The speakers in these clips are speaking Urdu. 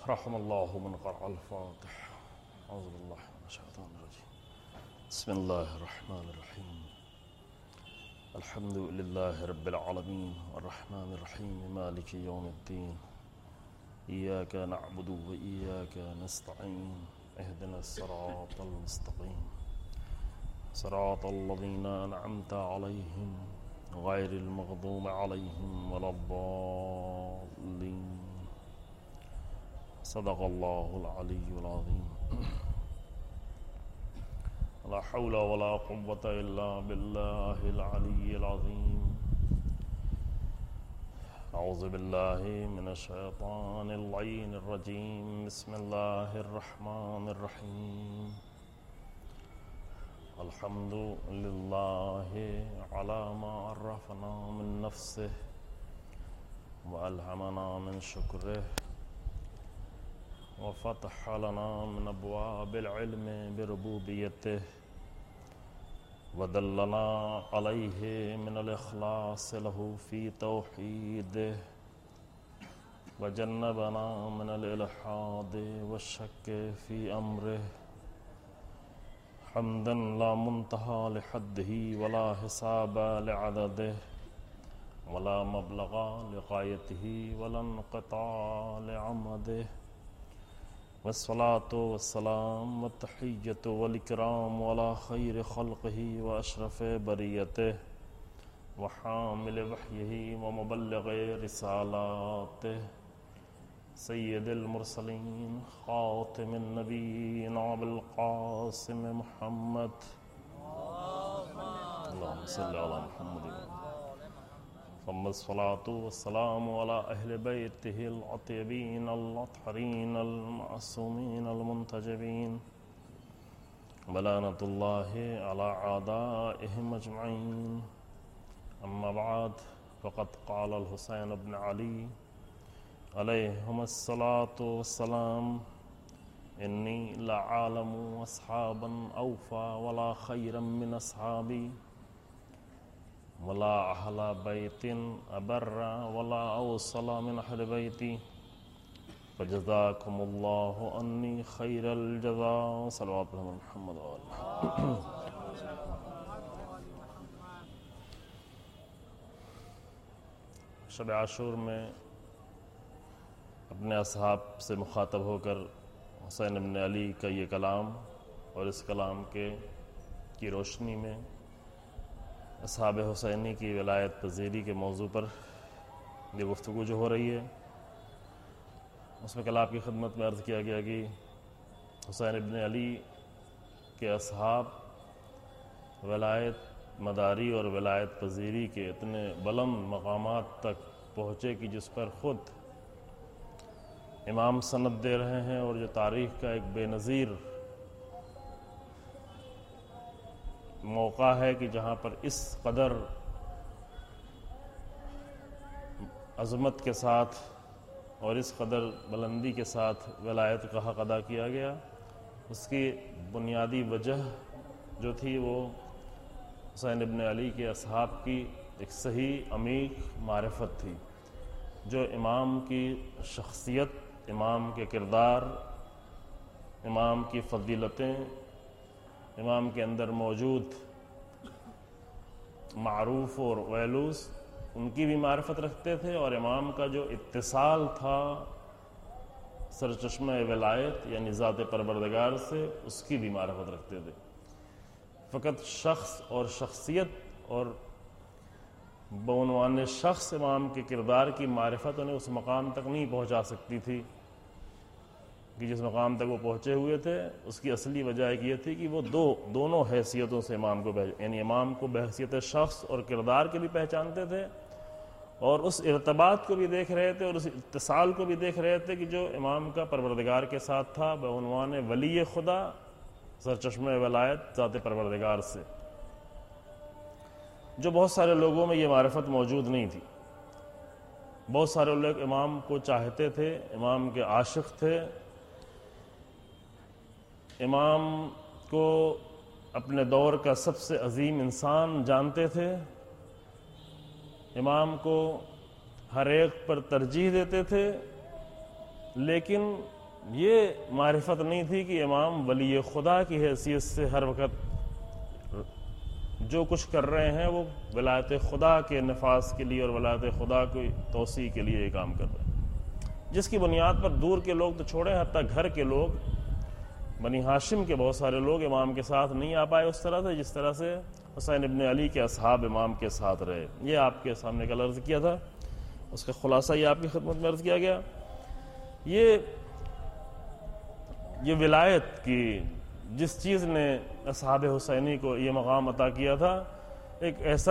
رحم الله من قرأ الفاتح. أعوذ بالله من الشيطان الرجيم. بسم الله الرحمن الرحيم. الحمد لله رب العالمين الرحمن الرحيم مالك يوم الدين. إياك نعبد وإياك نستعين. اهدنا الصراط المستقيم صراط الذين أنعمت عليهم غير المغضوب عليهم ولا الضالين. صدق الله العلي العظيم. لا حول ولا قوة إلا بالله العلي العظيم. أعوذ بالله من الشيطان اللعين الرجيم. بسم الله الرحمن الرحيم. الحمد لله على ما عرفنا من نفسه وألهمنا من شكره وفتح لنا من أبواب العلم بربوبيته ودلنا عليه من الإخلاص له في توحيده وجنبنا من الإلحاد والشك في أمره. حمدا لا منتهى لحده ولا حساب لعدده ولا مبلغ لغايته ولا انقطاع لعمده. والصلاة والسلام والتحية والإكرام على خير خلقه وأشرف بريته وحامل وحيه ومبلغ رسالاته سيد المرسلين خاتم النبيين أبي القاسم محمد. اللهم صل على محمد. ثم الصلاة والسلام على أهل بيته الأطيبين الأطهرين المعصومين المنتجبين ولعنة الله على أعدائهم أجمعين. أما بعد فقد قال الحسين بن علي عليهما الصلاة والسلام: إني لأعلم أصحابا أوفى ولا خيرا من أصحابي ولا أهل بيت أبر ولا أوصل من أهل بيتي فجزاكم الله عني خير الجزاء. صلوات الله محمد وآله. شب عاشور میں اپنے اصحاب سے مخاطب ہو کر حسین ابن علی کا یہ کلام اور اس کلام کی روشنی میں اصحاب حسینی کی ولایت پذیری کے موضوع پر یہ گفتگو جو ہو رہی ہے، اس میں کل آپ کی خدمت میں عرض کیا گیا کہ حسین ابن علی کے اصحاب ولایت مداری اور ولایت پذیری کے اتنے بلند مقامات تک پہنچے کہ جس پر خود امام سند دے رہے ہیں، اور جو تاریخ کا ایک بے نظیر موقع ہے کہ جہاں پر اس قدر عظمت کے ساتھ اور اس قدر بلندی کے ساتھ ولایت کا حق ادا کیا گیا. اس کی بنیادی وجہ جو تھی وہ حسین ابن علی کے اصحاب کی ایک صحیح عمیق معرفت تھی، جو امام کی شخصیت، امام کے کردار، امام کی فضیلتیں، امام کے اندر موجود معروف اور ویلوز، ان کی بھی معرفت رکھتے تھے، اور امام کا جو اتصال تھا سرچشمہ ولایت یعنی ذات پروردگار سے، اس کی بھی معرفت رکھتے تھے. فقط شخص اور شخصیت اور بعنوان شخص امام کے کردار کی معرفت انہیں اس مقام تک نہیں پہنچا سکتی تھی کہ جس مقام تک وہ پہنچے ہوئے تھے. اس کی اصلی وجہ ایک یہ تھی کہ وہ دونوں حیثیتوں سے امام کو یعنی امام کو بحیثیت شخص اور کردار کے بھی پہچانتے تھے، اور اس ارتباط کو بھی دیکھ رہے تھے، اور اس اتصال کو بھی دیکھ رہے تھے کہ جو امام کا پروردگار کے ساتھ تھا بعنوان ولی خدا سرچشمہ ولایت ذات پروردگار سے، جو بہت سارے لوگوں میں یہ معرفت موجود نہیں تھی. بہت سارے لوگ امام کو چاہتے تھے، امام کے عاشق تھے، امام کو اپنے دور کا سب سے عظیم انسان جانتے تھے، امام کو ہر ایک پر ترجیح دیتے تھے، لیکن یہ معرفت نہیں تھی کہ امام ولی خدا کی حیثیت سے ہر وقت جو کچھ کر رہے ہیں وہ ولایت خدا کے نفاذ کے لیے اور ولایت خدا کی توسیع کے لیے یہ کام کر رہے ہیں، جس کی بنیاد پر دور کے لوگ تو چھوڑیں، حتیٰ گھر کے لوگ، بنی ہاشم کے بہت سارے لوگ امام کے ساتھ نہیں آ پائے اس طرح سے جس طرح سے حسین ابن علی کے اصحاب امام کے ساتھ رہے۔ یہ آپ کے سامنے کل عرض کیا تھا، اس کا خلاصہ یہ آپ کی خدمت میں عرض کیا گیا۔ یہ ولایت کی جس چیز نے اصحاب حسینی کو یہ مقام عطا کیا تھا، ایک ایسا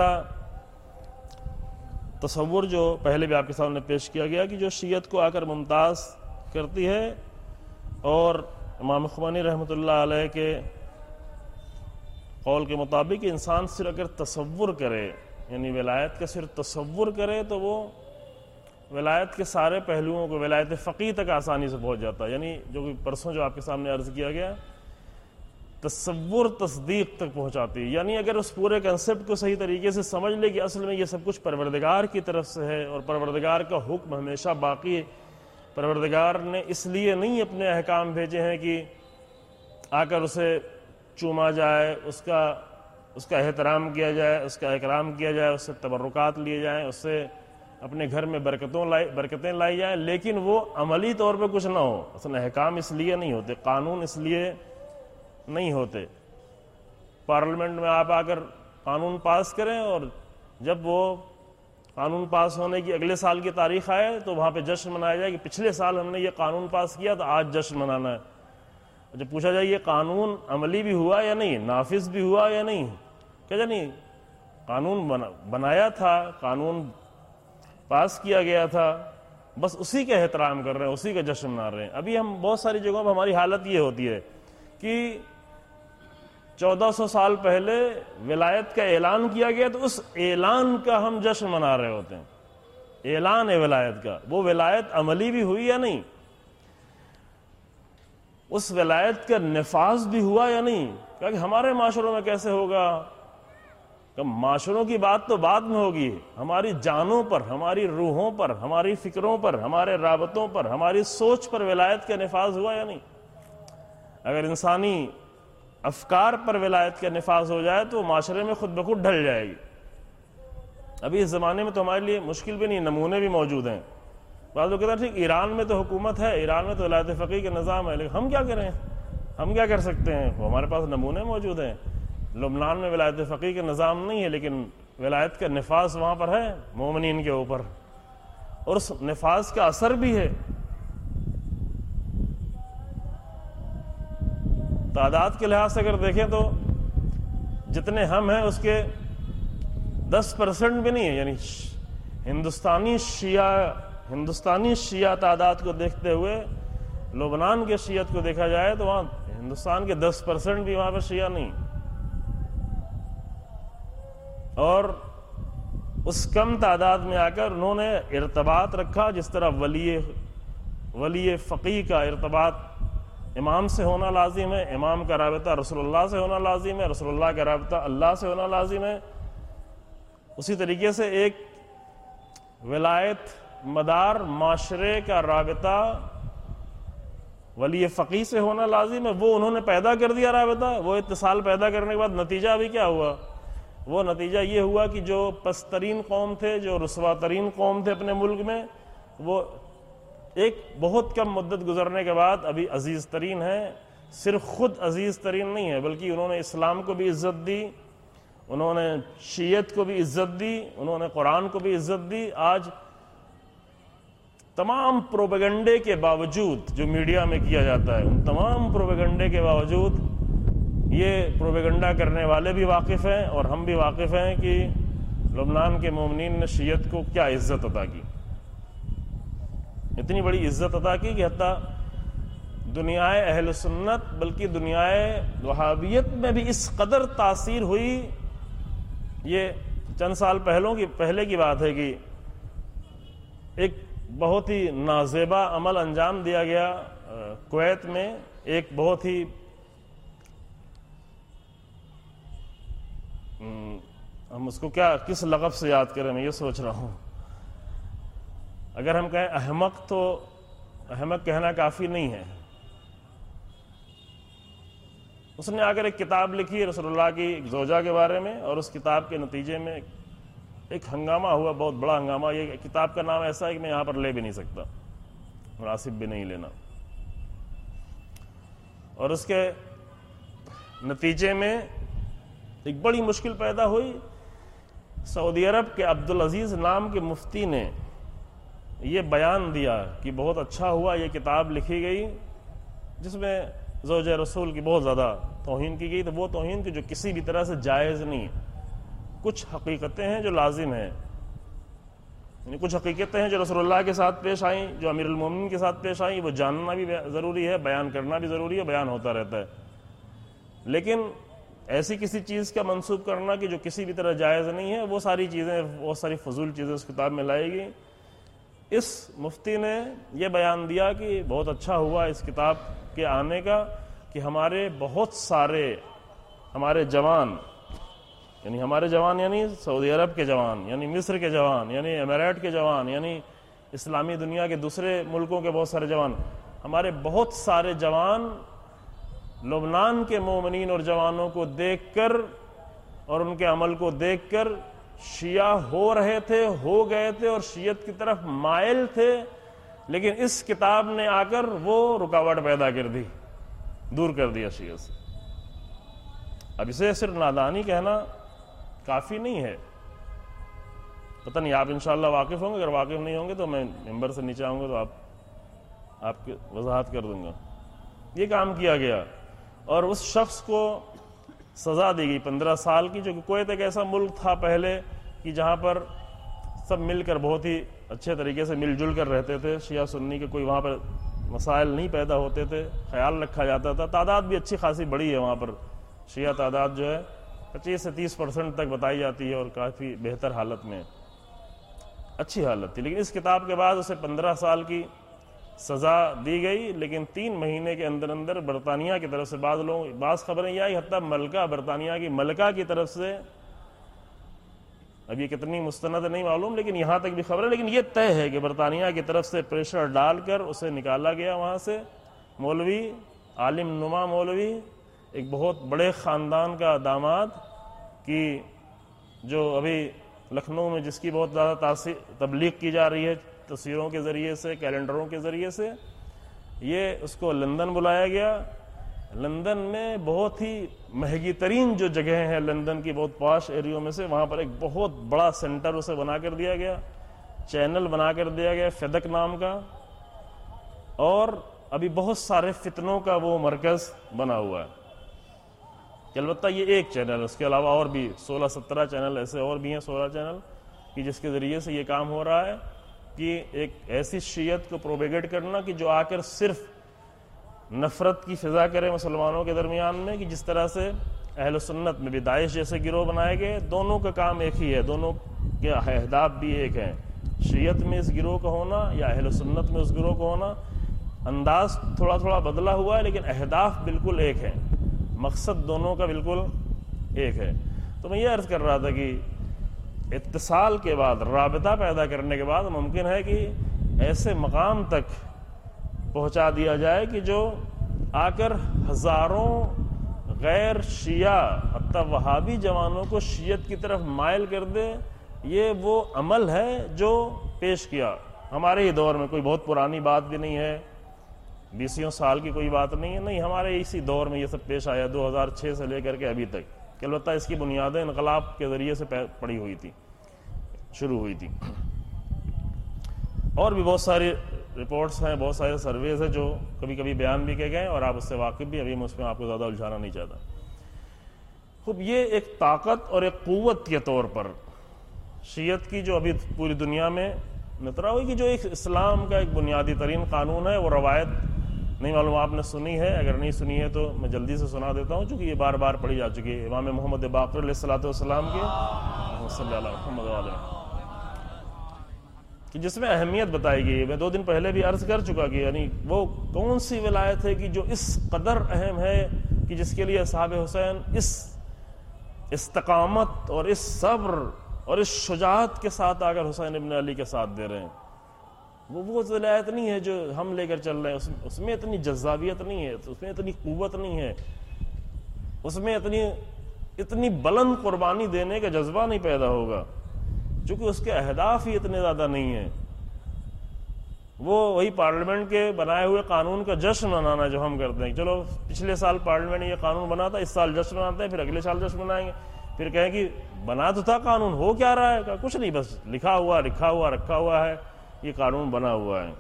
تصور جو پہلے بھی آپ کے سامنے پیش کیا گیا کہ جو شیعت کو آ کر ممتاز کرتی ہے، اور امام خمینی رحمۃ اللہ علیہ کے قول کے مطابق انسان صرف اگر تصور کرے، یعنی ولایت کا صرف تصور کرے، تو وہ ولایت کے سارے پہلوؤں کو، ولایت فقیہ تک آسانی سے پہنچ جاتا ہے۔ یعنی جو پرسوں جو آپ کے سامنے عرض کیا گیا، تصور تصدیق تک پہنچاتی ہے۔ یعنی اگر اس پورے کنسپٹ کو صحیح طریقے سے سمجھ لے کہ اصل میں یہ سب کچھ پروردگار کی طرف سے ہے، اور پروردگار کا حکم ہمیشہ باقی ہے، پروردگار نے اس لیے نہیں اپنے احکام بھیجے ہیں کہ آ کر اسے چوما جائے، اس کا احترام کیا جائے، اس کا اکرام کیا جائے، اس سے تبرکات لیے جائیں، اس سے اپنے گھر میں برکتیں لائی جائیں، لیکن وہ عملی طور پہ کچھ نہ ہو۔ اصل احکام اس لیے نہیں ہوتے، قانون اس لیے نہیں ہوتے۔ پارلیمنٹ میں آپ آ کر قانون پاس کریں، اور جب وہ قانون پاس ہونے کی اگلے سال کی تاریخ آئے تو وہاں پہ جشن منایا جائے کہ پچھلے سال ہم نے یہ قانون پاس کیا تو آج جشن منانا ہے۔ جب پوچھا جائے یہ قانون عملی بھی ہوا یا نہیں، نافذ بھی ہوا یا نہیں، کہا جائے نہیں، قانون بنایا تھا، قانون پاس کیا گیا تھا، بس اسی کا احترام کر رہے ہیں، اسی کا جشن منا رہے ہیں۔ ابھی ہم بہت ساری جگہوں پہ ہماری حالت یہ ہوتی ہے کہ 1400 سال پہلے ولایت کا اعلان کیا گیا تو اس اعلان کا ہم جشن منا رہے ہوتے ہیں، اعلان ہے ولایت کا، وہ ولایت عملی بھی ہوئی یا نہیں، اس ولایت کا نفاذ بھی ہوا یا نہیں۔ کہ ہمارے معاشروں میں کیسے ہوگا؟ کہ معاشروں کی بات تو بعد میں ہوگی، ہماری جانوں پر، ہماری روحوں پر، ہماری فکروں پر، ہمارے رابطوں پر، ہماری سوچ پر ولایت کا نفاذ ہوا یا نہیں۔ اگر انسانی افکار پر ولایت کا نفاذ ہو جائے تو معاشرے میں خود بخود ڈھل جائے گی۔ ابھی اس زمانے میں تو ہمارے لیے مشکل بھی نہیں، نمونے بھی موجود ہیں۔ بعض لوگ کہتے ہیں ٹھیک ایران میں تو حکومت ہے، ایران میں تو ولایت فقیہ کا نظام ہے، لیکن ہم کیا کریں، ہم کیا کر سکتے ہیں؟ ہمارے پاس نمونے موجود ہیں۔ لبنان میں ولایت فقیہ کا نظام نہیں ہے، لیکن ولایت کا نفاذ وہاں پر ہے مومنین کے اوپر، اور اس نفاذ کا اثر بھی ہے۔ تعداد کے لحاظ سے اگر دیکھیں تو جتنے ہم ہیں اس کے 10% بھی نہیں ہے، یعنی ہندوستانی شیعہ تعداد کو دیکھتے ہوئے لبنان کے شیعت کو دیکھا جائے تو وہاں ہندوستان کے 10% بھی وہاں پر شیعہ نہیں، اور اس کم تعداد میں آ کر انہوں نے ارتباط رکھا، جس طرح ولی فقیہ کا ارتباط امام سے ہونا لازم ہے، امام کا رابطہ رسول اللہ سے ہونا لازم ہے، رسول اللہ کا رابطہ اللہ سے ہونا لازم ہے، اسی طریقے سے ایک ولایت مدار معاشرے کا رابطہ ولی فقیہ سے ہونا لازم ہے۔ وہ انہوں نے پیدا کر دیا رابطہ، وہ اتصال پیدا کرنے کے بعد نتیجہ ابھی کیا ہوا؟ وہ نتیجہ یہ ہوا کہ جو پسترین قوم تھے، جو رسوا ترین قوم تھے اپنے ملک میں، وہ ایک بہت کم مدت گزرنے کے بعد ابھی عزیز ترین ہیں۔ صرف خود عزیز ترین نہیں ہے، بلکہ انہوں نے اسلام کو بھی عزت دی، انہوں نے شیعت کو بھی عزت دی، انہوں نے قرآن کو بھی عزت دی۔ آج تمام پروپیگنڈے کے باوجود جو میڈیا میں کیا جاتا ہے، ان تمام پروپیگنڈے کے باوجود یہ پروپیگنڈا کرنے والے بھی واقف ہیں اور ہم بھی واقف ہیں کہ لبنان کے مومنین نے شیعت کو کیا عزت عطا کی، اتنی بڑی عزت عطا کی کہ حتیٰ دنیائے اہل سنت بلکہ دنیائے وہابیت میں بھی اس قدر تاثیر ہوئی۔ یہ چند سال پہلے کی بات ہے کہ ایک بہت ہی نازیبا عمل انجام دیا گیا کویت میں، ایک بہت ہی ہم اس کو کس لقب سے یاد کریں، میں یہ سوچ رہا ہوں۔ اگر ہم کہیں احمق تو احمق کہنا کافی نہیں ہے، اس نے آ کر ایک کتاب لکھی رسول اللہ کی ایک زوجہ کے بارے میں، اور اس کتاب کے نتیجے میں ایک ہنگامہ ہوا، بہت بڑا ہنگامہ. یہ کتاب کا نام ایسا ہے کہ میں یہاں پر لے بھی نہیں سکتا، مناسب بھی نہیں لینا. اور اس کے نتیجے میں ایک بڑی مشکل پیدا ہوئی. سعودی عرب کے عبدالعزیز نام کے مفتی نے یہ بیان دیا کہ بہت اچھا ہوا یہ کتاب لکھی گئی جس میں زوجہ رسول کی بہت زیادہ توہین کی گئی، تو وہ توہین کی جو کسی بھی طرح سے جائز نہیں ہے. کچھ حقیقتیں ہیں جو لازم ہیں، یعنی کچھ حقیقتیں ہیں جو رسول اللہ کے ساتھ پیش آئیں، جو امیر المومنین کے ساتھ پیش آئیں، وہ جاننا بھی ضروری ہے، بیان کرنا بھی ضروری ہے، بیان ہوتا رہتا ہے. لیکن ایسی کسی چیز کا منسوب کرنا کہ جو کسی بھی طرح جائز نہیں ہے، وہ ساری چیزیں، بہت ساری فضول چیزیں اس کتاب میں لائی گئی. اس مفتی نے یہ بیان دیا کہ بہت اچھا ہوا اس کتاب کے آنے کا کہ ہمارے بہت سارے ہمارے جوان یعنی سعودی عرب کے جوان، یعنی مصر کے جوان، یعنی امارات کے جوان، یعنی اسلامی دنیا کے دوسرے ملکوں کے بہت سارے جوان، ہمارے بہت سارے جوان لبنان کے مومنین اور جوانوں کو دیکھ کر اور ان کے عمل کو دیکھ کر شیعہ ہو رہے تھے، ہو گئے تھے اور شیعت کی طرف مائل تھے. لیکن اس کتاب نے آ کر وہ رکاوٹ پیدا کر دی، دور کر دیا شیعہ سے. اب اسے صرف نادانی کہنا کافی نہیں ہے. پتہ نہیں آپ انشاءاللہ واقف ہوں گے، اگر واقف نہیں ہوں گے تو میں ممبر سے نیچے آؤں گا تو آپ کی وضاحت کر دوں گا. یہ کام کیا گیا اور اس شخص کو سزا دی گئی 15 سال کی، جو کہ کویت ایک ایسا ملک تھا پہلے کہ جہاں پر سب مل کر بہت ہی اچھے طریقے سے مل جل کر رہتے تھے. شیعہ سنی کے کوئی وہاں پر مسائل نہیں پیدا ہوتے تھے، خیال رکھا جاتا تھا. تعداد بھی اچھی خاصی بڑی ہے وہاں پر، شیعہ تعداد جو ہے 25 سے 30% تک بتائی جاتی ہے اور کافی بہتر حالت میں، اچھی حالت تھی. لیکن اس کتاب کے بعد اسے 15 سال کی سزا دی گئی. لیکن 3 مہینے کے اندر اندر برطانیہ کی طرف سے بعض خبریں یہ آئی، حتیٰ برطانیہ کی ملکہ کی طرف سے، اب یہ کتنی مستند نہیں معلوم لیکن یہاں تک بھی خبر ہے، لیکن یہ طے ہے کہ برطانیہ کی طرف سے پریشر ڈال کر اسے نکالا گیا وہاں سے. مولوی، عالم نما مولوی، ایک بہت بڑے خاندان کا داماد، کی جو ابھی لکھنؤ میں جس کی بہت زیادہ تبلیغ کی جا رہی ہے تصویروں کے ذریعے سے، کیلنڈروں کے ذریعے سے. یہ اس کو لندن بلایا گیا. لندن میں بہت ہی مہنگی ترین جو جگہیں ہیں لندن کی بہت پاش ایریوں میں سے، وہاں پر ایک بہت بڑا سینٹر اسے بنا کر دیا گیا، چینل بنا کر دیا گیا فیدک نام کا، اور ابھی بہت سارے فتنوں کا وہ مرکز بنا ہوا ہے. کہ البتہ یہ ایک چینل، اس کے علاوہ اور بھی 16-17 چینل ایسے اور بھی ہیں، 16 چینل کہ جس کے ذریعے سے یہ کام ہو رہا ہے کہ ایک ایسی شیعت کو پروپیگیٹ کرنا کہ جو آ کر صرف نفرت کی فضا کرے مسلمانوں کے درمیان میں، کہ جس طرح سے اہل سنت میں بھی داعش جیسے گروہ بنائے گئے. دونوں کا کام ایک ہی ہے، دونوں کے اہداف بھی ایک ہیں. شیعت میں اس گروہ کا ہونا یا اہل سنت میں اس گروہ کا ہونا، انداز تھوڑا تھوڑا بدلا ہوا ہے لیکن اہداف بالکل ایک ہیں، مقصد دونوں کا بالکل ایک ہے. تو میں یہ عرض کر رہا تھا کہ اتصال کے بعد، رابطہ پیدا کرنے کے بعد ممکن ہے کہ ایسے مقام تک پہنچا دیا جائے کہ جو آ کر ہزاروں غیر شیعہ حتیٰ وہابی جوانوں کو شیعت کی طرف مائل کر دے. یہ وہ عمل ہے جو پیش کیا ہمارے ہی دور میں، کوئی بہت پرانی بات بھی نہیں ہے، 20 سال کی کوئی بات نہیں ہے، نہیں، ہمارے اسی دور میں یہ سب پیش آیا 2006 سے لے کر کے ابھی تک. کہ البتہ اس کی بنیادیں انقلاب کے ذریعے سے پڑی ہوئی تھی، شروع ہوئی تھی. اور بھی بہت ساری رپورٹس ہیں، بہت سارے سرویز ہیں جو کبھی کبھی بیان بھی کیے گئے اور آپ اس سے واقف بھی. ابھی میں اس میں آپ کو زیادہ الجھانا نہیں چاہتا. خوب، یہ ایک طاقت اور ایک قوت کے طور پر شیعت کی جو ابھی پوری دنیا میں نترا ہوئی، کہ جو ایک اسلام کا ایک بنیادی ترین قانون ہے. وہ روایت نہیں معلوم آپ نے سنی ہے، اگر نہیں سنی ہے تو میں جلدی سے سنا دیتا ہوں چونکہ یہ بار بار پڑھی جا چکی ہے. امام محمد باقر علیہ الصلوۃ والسلام کی صلی اللہ محمد علیہ، کہ جس میں اہمیت بتائی گئی. میں 2 دن پہلے بھی عرض کر چکا کہ یعنی وہ کون سی ولایت ہے کہ جو اس قدر اہم ہے کہ جس کے لیے اصحاب حسین اس استقامت اور اس صبر اور اس شجاعت کے ساتھ آ کر حسین ابن علی کے ساتھ دے رہے ہیں. وہ ولایت نہیں ہے جو ہم لے کر چل رہے ہیں، اس میں اتنی جذابیت نہیں ہے، اس میں اتنی قوت نہیں ہے. اس میں اتنی بلند قربانی دینے کا جذبہ نہیں پیدا ہوگا، چونکہ اس کے اہداف ہی اتنے زیادہ نہیں ہیں۔ وہ وہی پارلیمنٹ کے بنائے ہوئے قانون کا جشن منانا جو ہم کرتے ہیں، چلو پچھلے سال پارلیمنٹ نے یہ قانون بنا تھا، اس سال جشن مناتے ہیں، پھر اگلے سال جشن منائیں گے، پھر کہیں کہ بنا تو تھا قانون، ہو کیا رہا ہے؟ کچھ نہیں، بس رکھا ہوا ہے، یہ قانون بنا ہوا ہے۔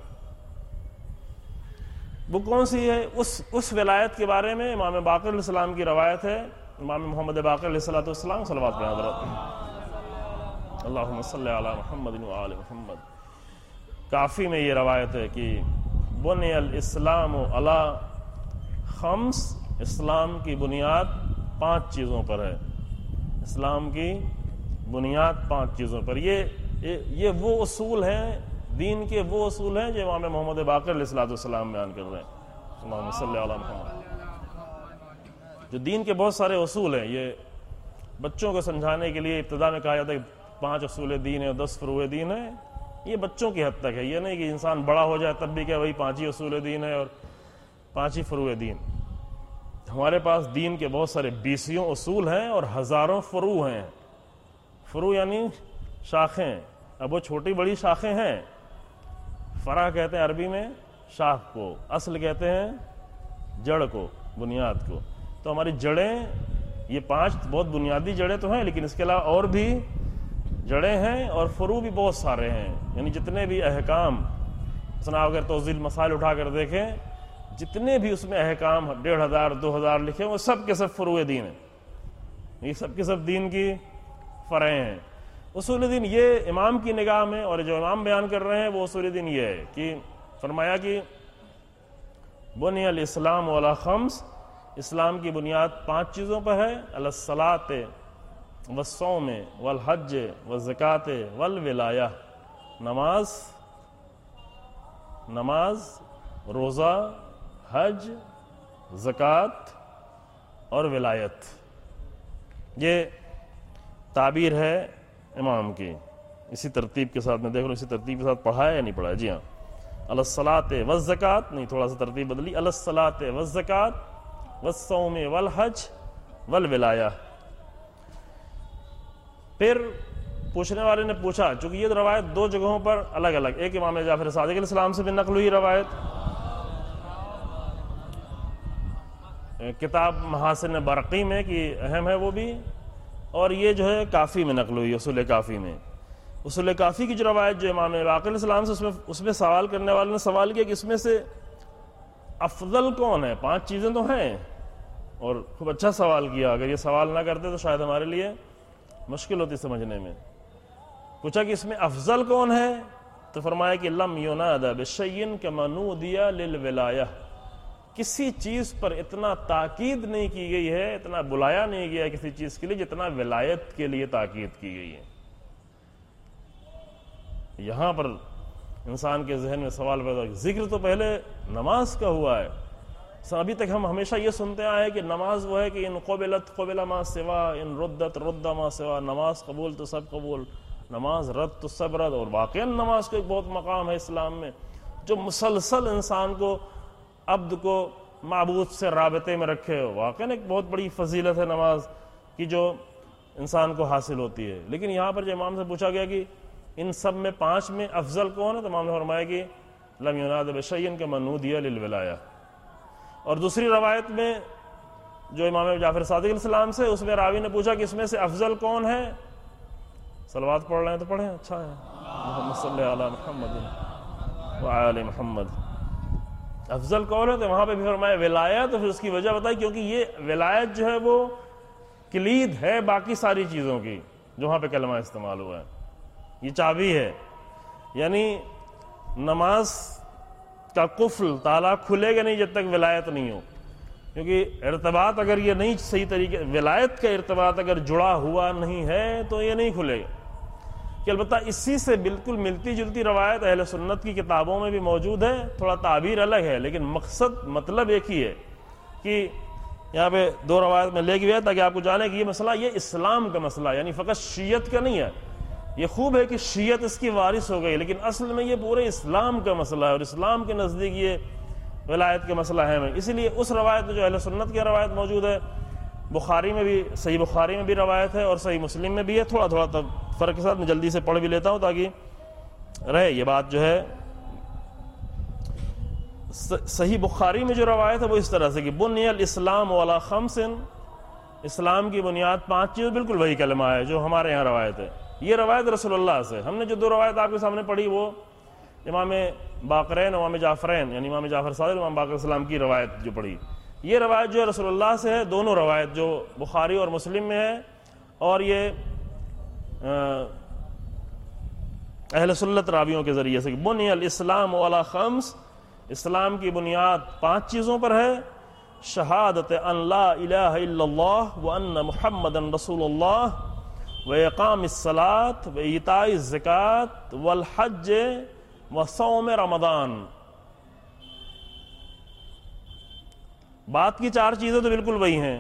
وہ کون سی ہے؟ اس ولایت کے بارے میں امام باقر علیہ السلام کی روایت ہے، امام محمد باقر علیہ السلام صلوات پڑھیں حضرت، اللہم صلی علی محمد وآل محمد۔ کافی میں یہ روایت ہے کہ بنی الاسلام علی خمس، اسلام کی بنیاد 5 چیزوں پر ہے، اسلام کی بنیاد 5 چیزوں پر۔ یہ وہ اصول ہیں، دین کے وہ اصول ہیں جو امام محمد باقر علیہ السلام بیان کر رہے ہیں، اللہم صلی علی محمد۔ جو دین کے بہت سارے اصول ہیں، یہ بچوں کو سمجھانے کے لیے ابتدا میں کہا جاتا ہے کہ 5 اصول دین ہے اور 10 فروع دین ہے، یہ بچوں کی حد تک ہے، یہ نہیں کہ انسان بڑا ہو جائے تب بھی کہ وہی 5 ہی اصول دین ہے اور 5 ہی فروع دین۔ ہمارے پاس دین کے بہت سارے 20 اصول ہیں اور ہزاروں فروع ہیں۔ فروع یعنی شاخیں، اب وہ چھوٹی بڑی شاخیں ہیں، فرع کہتے ہیں عربی میں شاخ کو، اصل کہتے ہیں جڑ کو، بنیاد کو۔ تو ہماری جڑیں، یہ 5 بہت بنیادی جڑیں تو ہیں، لیکن اس کے علاوہ اور بھی جڑیں ہیں اور فروع بھی بہت سارے ہیں، یعنی جتنے بھی احکام، مثلا اگر توضیح المسائل اٹھا کر دیکھیں، جتنے بھی اس میں احکام 1500 2000 لکھے وہ سب کے سب فروع دین ہیں، یہ سب کے سب دین کی فرعیں ہیں۔ اصول دین یہ امام کی نگاہ میں، اور جو امام بیان کر رہے ہیں وہ اصول دین یہ ہے کہ فرمایا کہ بنی الاسلام علی خمس، اسلام کی بنیاد 5 چیزوں پر ہے، علی الصلاۃ والصوم والحج والزکاۃ والولایہ، نماز، روزہ، حج، زکوٰۃ اور ولایت۔ یہ تعبیر ہے امام کی، اسی ترتیب کے ساتھ میں دیکھ لو، اسی ترتیب کے ساتھ پڑھا ہے یا نہیں پڑھا؟ جی ہاں، علی الصلاۃ والزکاۃ، نہیں تھوڑا سا ترتیب بدلی، علی الصلاۃ والزکاۃ والصوم والحج والولایہ۔ پھر پوچھنے والے نے پوچھا، چونکہ یہ روایت 2 جگہوں پر الگ الگ، ایک امام جعفر صادق علیہ السلام سے بھی نقل ہوئی روایت، کتاب محاسن برقی میں کی اہم ہے وہ بھی، اور یہ جو ہے کافی میں نقل ہوئی، اصول کافی میں۔ اصول کافی کی جو روایت جو امام باقر علیہ السلام سے، اس میں سوال کرنے والے نے سوال کیا کہ اس میں سے افضل کون ہے؟ 5 چیزیں تو ہیں، اور خوب اچھا سوال کیا، اگر یہ سوال نہ کرتے تو شاید ہمارے لیے مشکل ہوتی سمجھنے میں۔ پوچھا کہ اس میں افضل کون ہے؟ تو فرمایا کہ لم ینادى بشیء کما نودی للولایہ، کسی چیز پر اتنا تاکید نہیں کی گئی ہے، اتنا بلایا نہیں گیا کسی چیز کے لیے جتنا ولایت کے لیے تاکید کی گئی ہے۔ یہاں پر انسان کے ذہن میں سوال پیدا ہو، ذکر تو پہلے نماز کا ہوا ہے، ابھی تک ہم ہمیشہ یہ سنتے آئے ہیں کہ نماز وہ ہے کہ ان قبلت قبل ما سوا، ان ردت رد ما سوا، نماز قبول تو سب قبول، نماز رد تو سب رد، اور واقعا نماز کا ایک بہت مقام ہے اسلام میں جو مسلسل انسان کو، عبد کو معبود سے رابطے میں رکھے، واقعا ایک بہت بڑی فضیلت ہے نماز کی جو انسان کو حاصل ہوتی ہے۔ لیکن یہاں پر جو امام سے پوچھا گیا کہ ان سب میں 5 میں افضل کون ہے، تو امام نے فرمایا کہ لم ینادى بشیء کما نودی للولایہ۔ اور دوسری روایت میں جو امام جعفر صادق علیہ السلام سے، اس میں راوی نے پوچھا کہ اس میں سے افضل کون ہے؟ صلوات پڑھ رہے ہیں تو پڑھیں، اچھا ہے، اللہم صلی علی محمد وآل محمد۔ افضل کون ہے؟ تو وہاں پہ بھی فرمایا ولایت، تو پھر اس کی وجہ بتائی، کیونکہ یہ ولایت جو ہے وہ کلید ہے باقی ساری چیزوں کی، جو وہاں پہ کلمہ استعمال ہوا ہے، یہ چابی ہے، یعنی نماز کا قفل، تالا کھلے گا نہیں جب تک ولایت نہیں ہو، کیونکہ ارتباط اگر یہ نہیں صحیح طریقے، ولایت کا ارتباط اگر جڑا ہوا نہیں ہے تو یہ نہیں کھلے گا۔ کہ البتہ اسی سے بالکل ملتی جلتی روایت اہل سنت کی کتابوں میں بھی موجود ہے، تھوڑا تعبیر الگ ہے، لیکن مطلب ایک ہی ہے کہ یہاں پہ 2 روایت میں لے کے گیا تاکہ آپ کو جانے کہ یہ مسئلہ، یہ اسلام کا مسئلہ، یعنی فقط شیعت کا نہیں ہے۔ یہ خوب ہے کہ شیعت اس کی وارث ہو گئی، لیکن اصل میں یہ پورے اسلام کا مسئلہ ہے، اور اسلام کے نزدیک یہ ولایت کا مسئلہ ہے۔ اسی لیے اس روایت جو اہل سنت کی روایت موجود ہے بخاری میں بھی، صحیح بخاری میں بھی روایت ہے اور صحیح مسلم میں بھی ہے، تھوڑا تھوڑا فرق کے ساتھ میں جلدی سے پڑھ بھی لیتا ہوں تاکہ رہے یہ بات جو ہے۔ صحیح بخاری میں جو روایت ہے وہ اس طرح سے کہ بنی الاسلام علی خمس، اسلام کی بنیاد 5 چیز، بالکل وہی کلمہ ہے جو ہمارے یہاں روایت ہے۔ یہ روایت رسول اللہ سے، ہم نے جو 2 روایت آپ کے سامنے پڑھی وہ امام باقرین، امام جعفرین یعنی امام جعفر صادق، امام باقر السلام کی روایت جو پڑھی، یہ روایت جو ہے رسول اللہ سے ہے۔ دونوں روایت جو بخاری اور مسلم میں ہے، اور یہ اہل سنت راویوں کے ذریعے سے، بنی الاسلام علی خمس، اسلام کی بنیاد 5 چیزوں پر ہے: شہادت ان لا الہ الا اللہ وان محمدا رسول اللہ واقام الصلاۃ وایتاء الزکوٰۃ والحج وصوم رمضان۔ بات کی 4 چیزیں تو بالکل وہی ہیں۔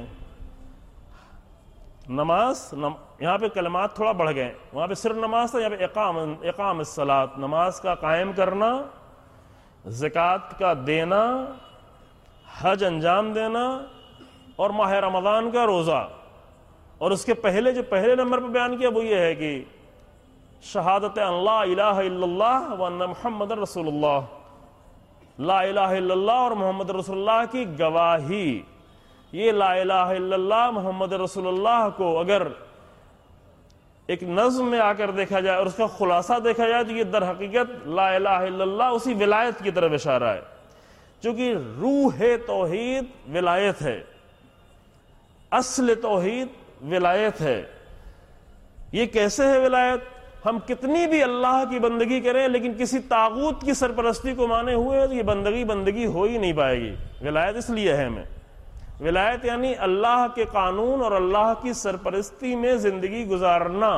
نماز، یہاں پہ کلمات تھوڑا بڑھ گئے، وہاں پہ صرف نماز تھا، یہاں پہ اقام الصلاۃ، نماز کا قائم کرنا، زکوٰۃ کا دینا، حج انجام دینا، اور ماہ رمضان کا روزہ۔ اور اس کے پہلے جو پہلے نمبر پہ بیان کیا وہ یہ ہے کہ شہادت ان لا الہ الا اللہ وان محمد رسول اللہ، لا الہ الا اللہ اور محمد رسول اللہ کی گواہی۔ یہ لا الہ الا اللہ محمد رسول اللہ کو اگر ایک نظم میں آ کر دیکھا جائے اور اس کا خلاصہ دیکھا جائے تو یہ در حقیقت لا الہ الا اللہ اسی ولایت کی طرف اشارہ ہے، چونکہ روح توحید ولایت ہے، اصل توحید ولایت ہے۔ یہ کیسے ہے ولایت؟ ہم کتنی بھی اللہ کی بندگی کریں لیکن کسی طاغوت کی سرپرستی کو مانے ہوئے تو یہ بندگی ہو ہی نہیں پائے گی۔ ولایت اس لیے اہم ہے۔ ولایت یعنی اللہ کے قانون اور اللہ کی سرپرستی میں زندگی گزارنا۔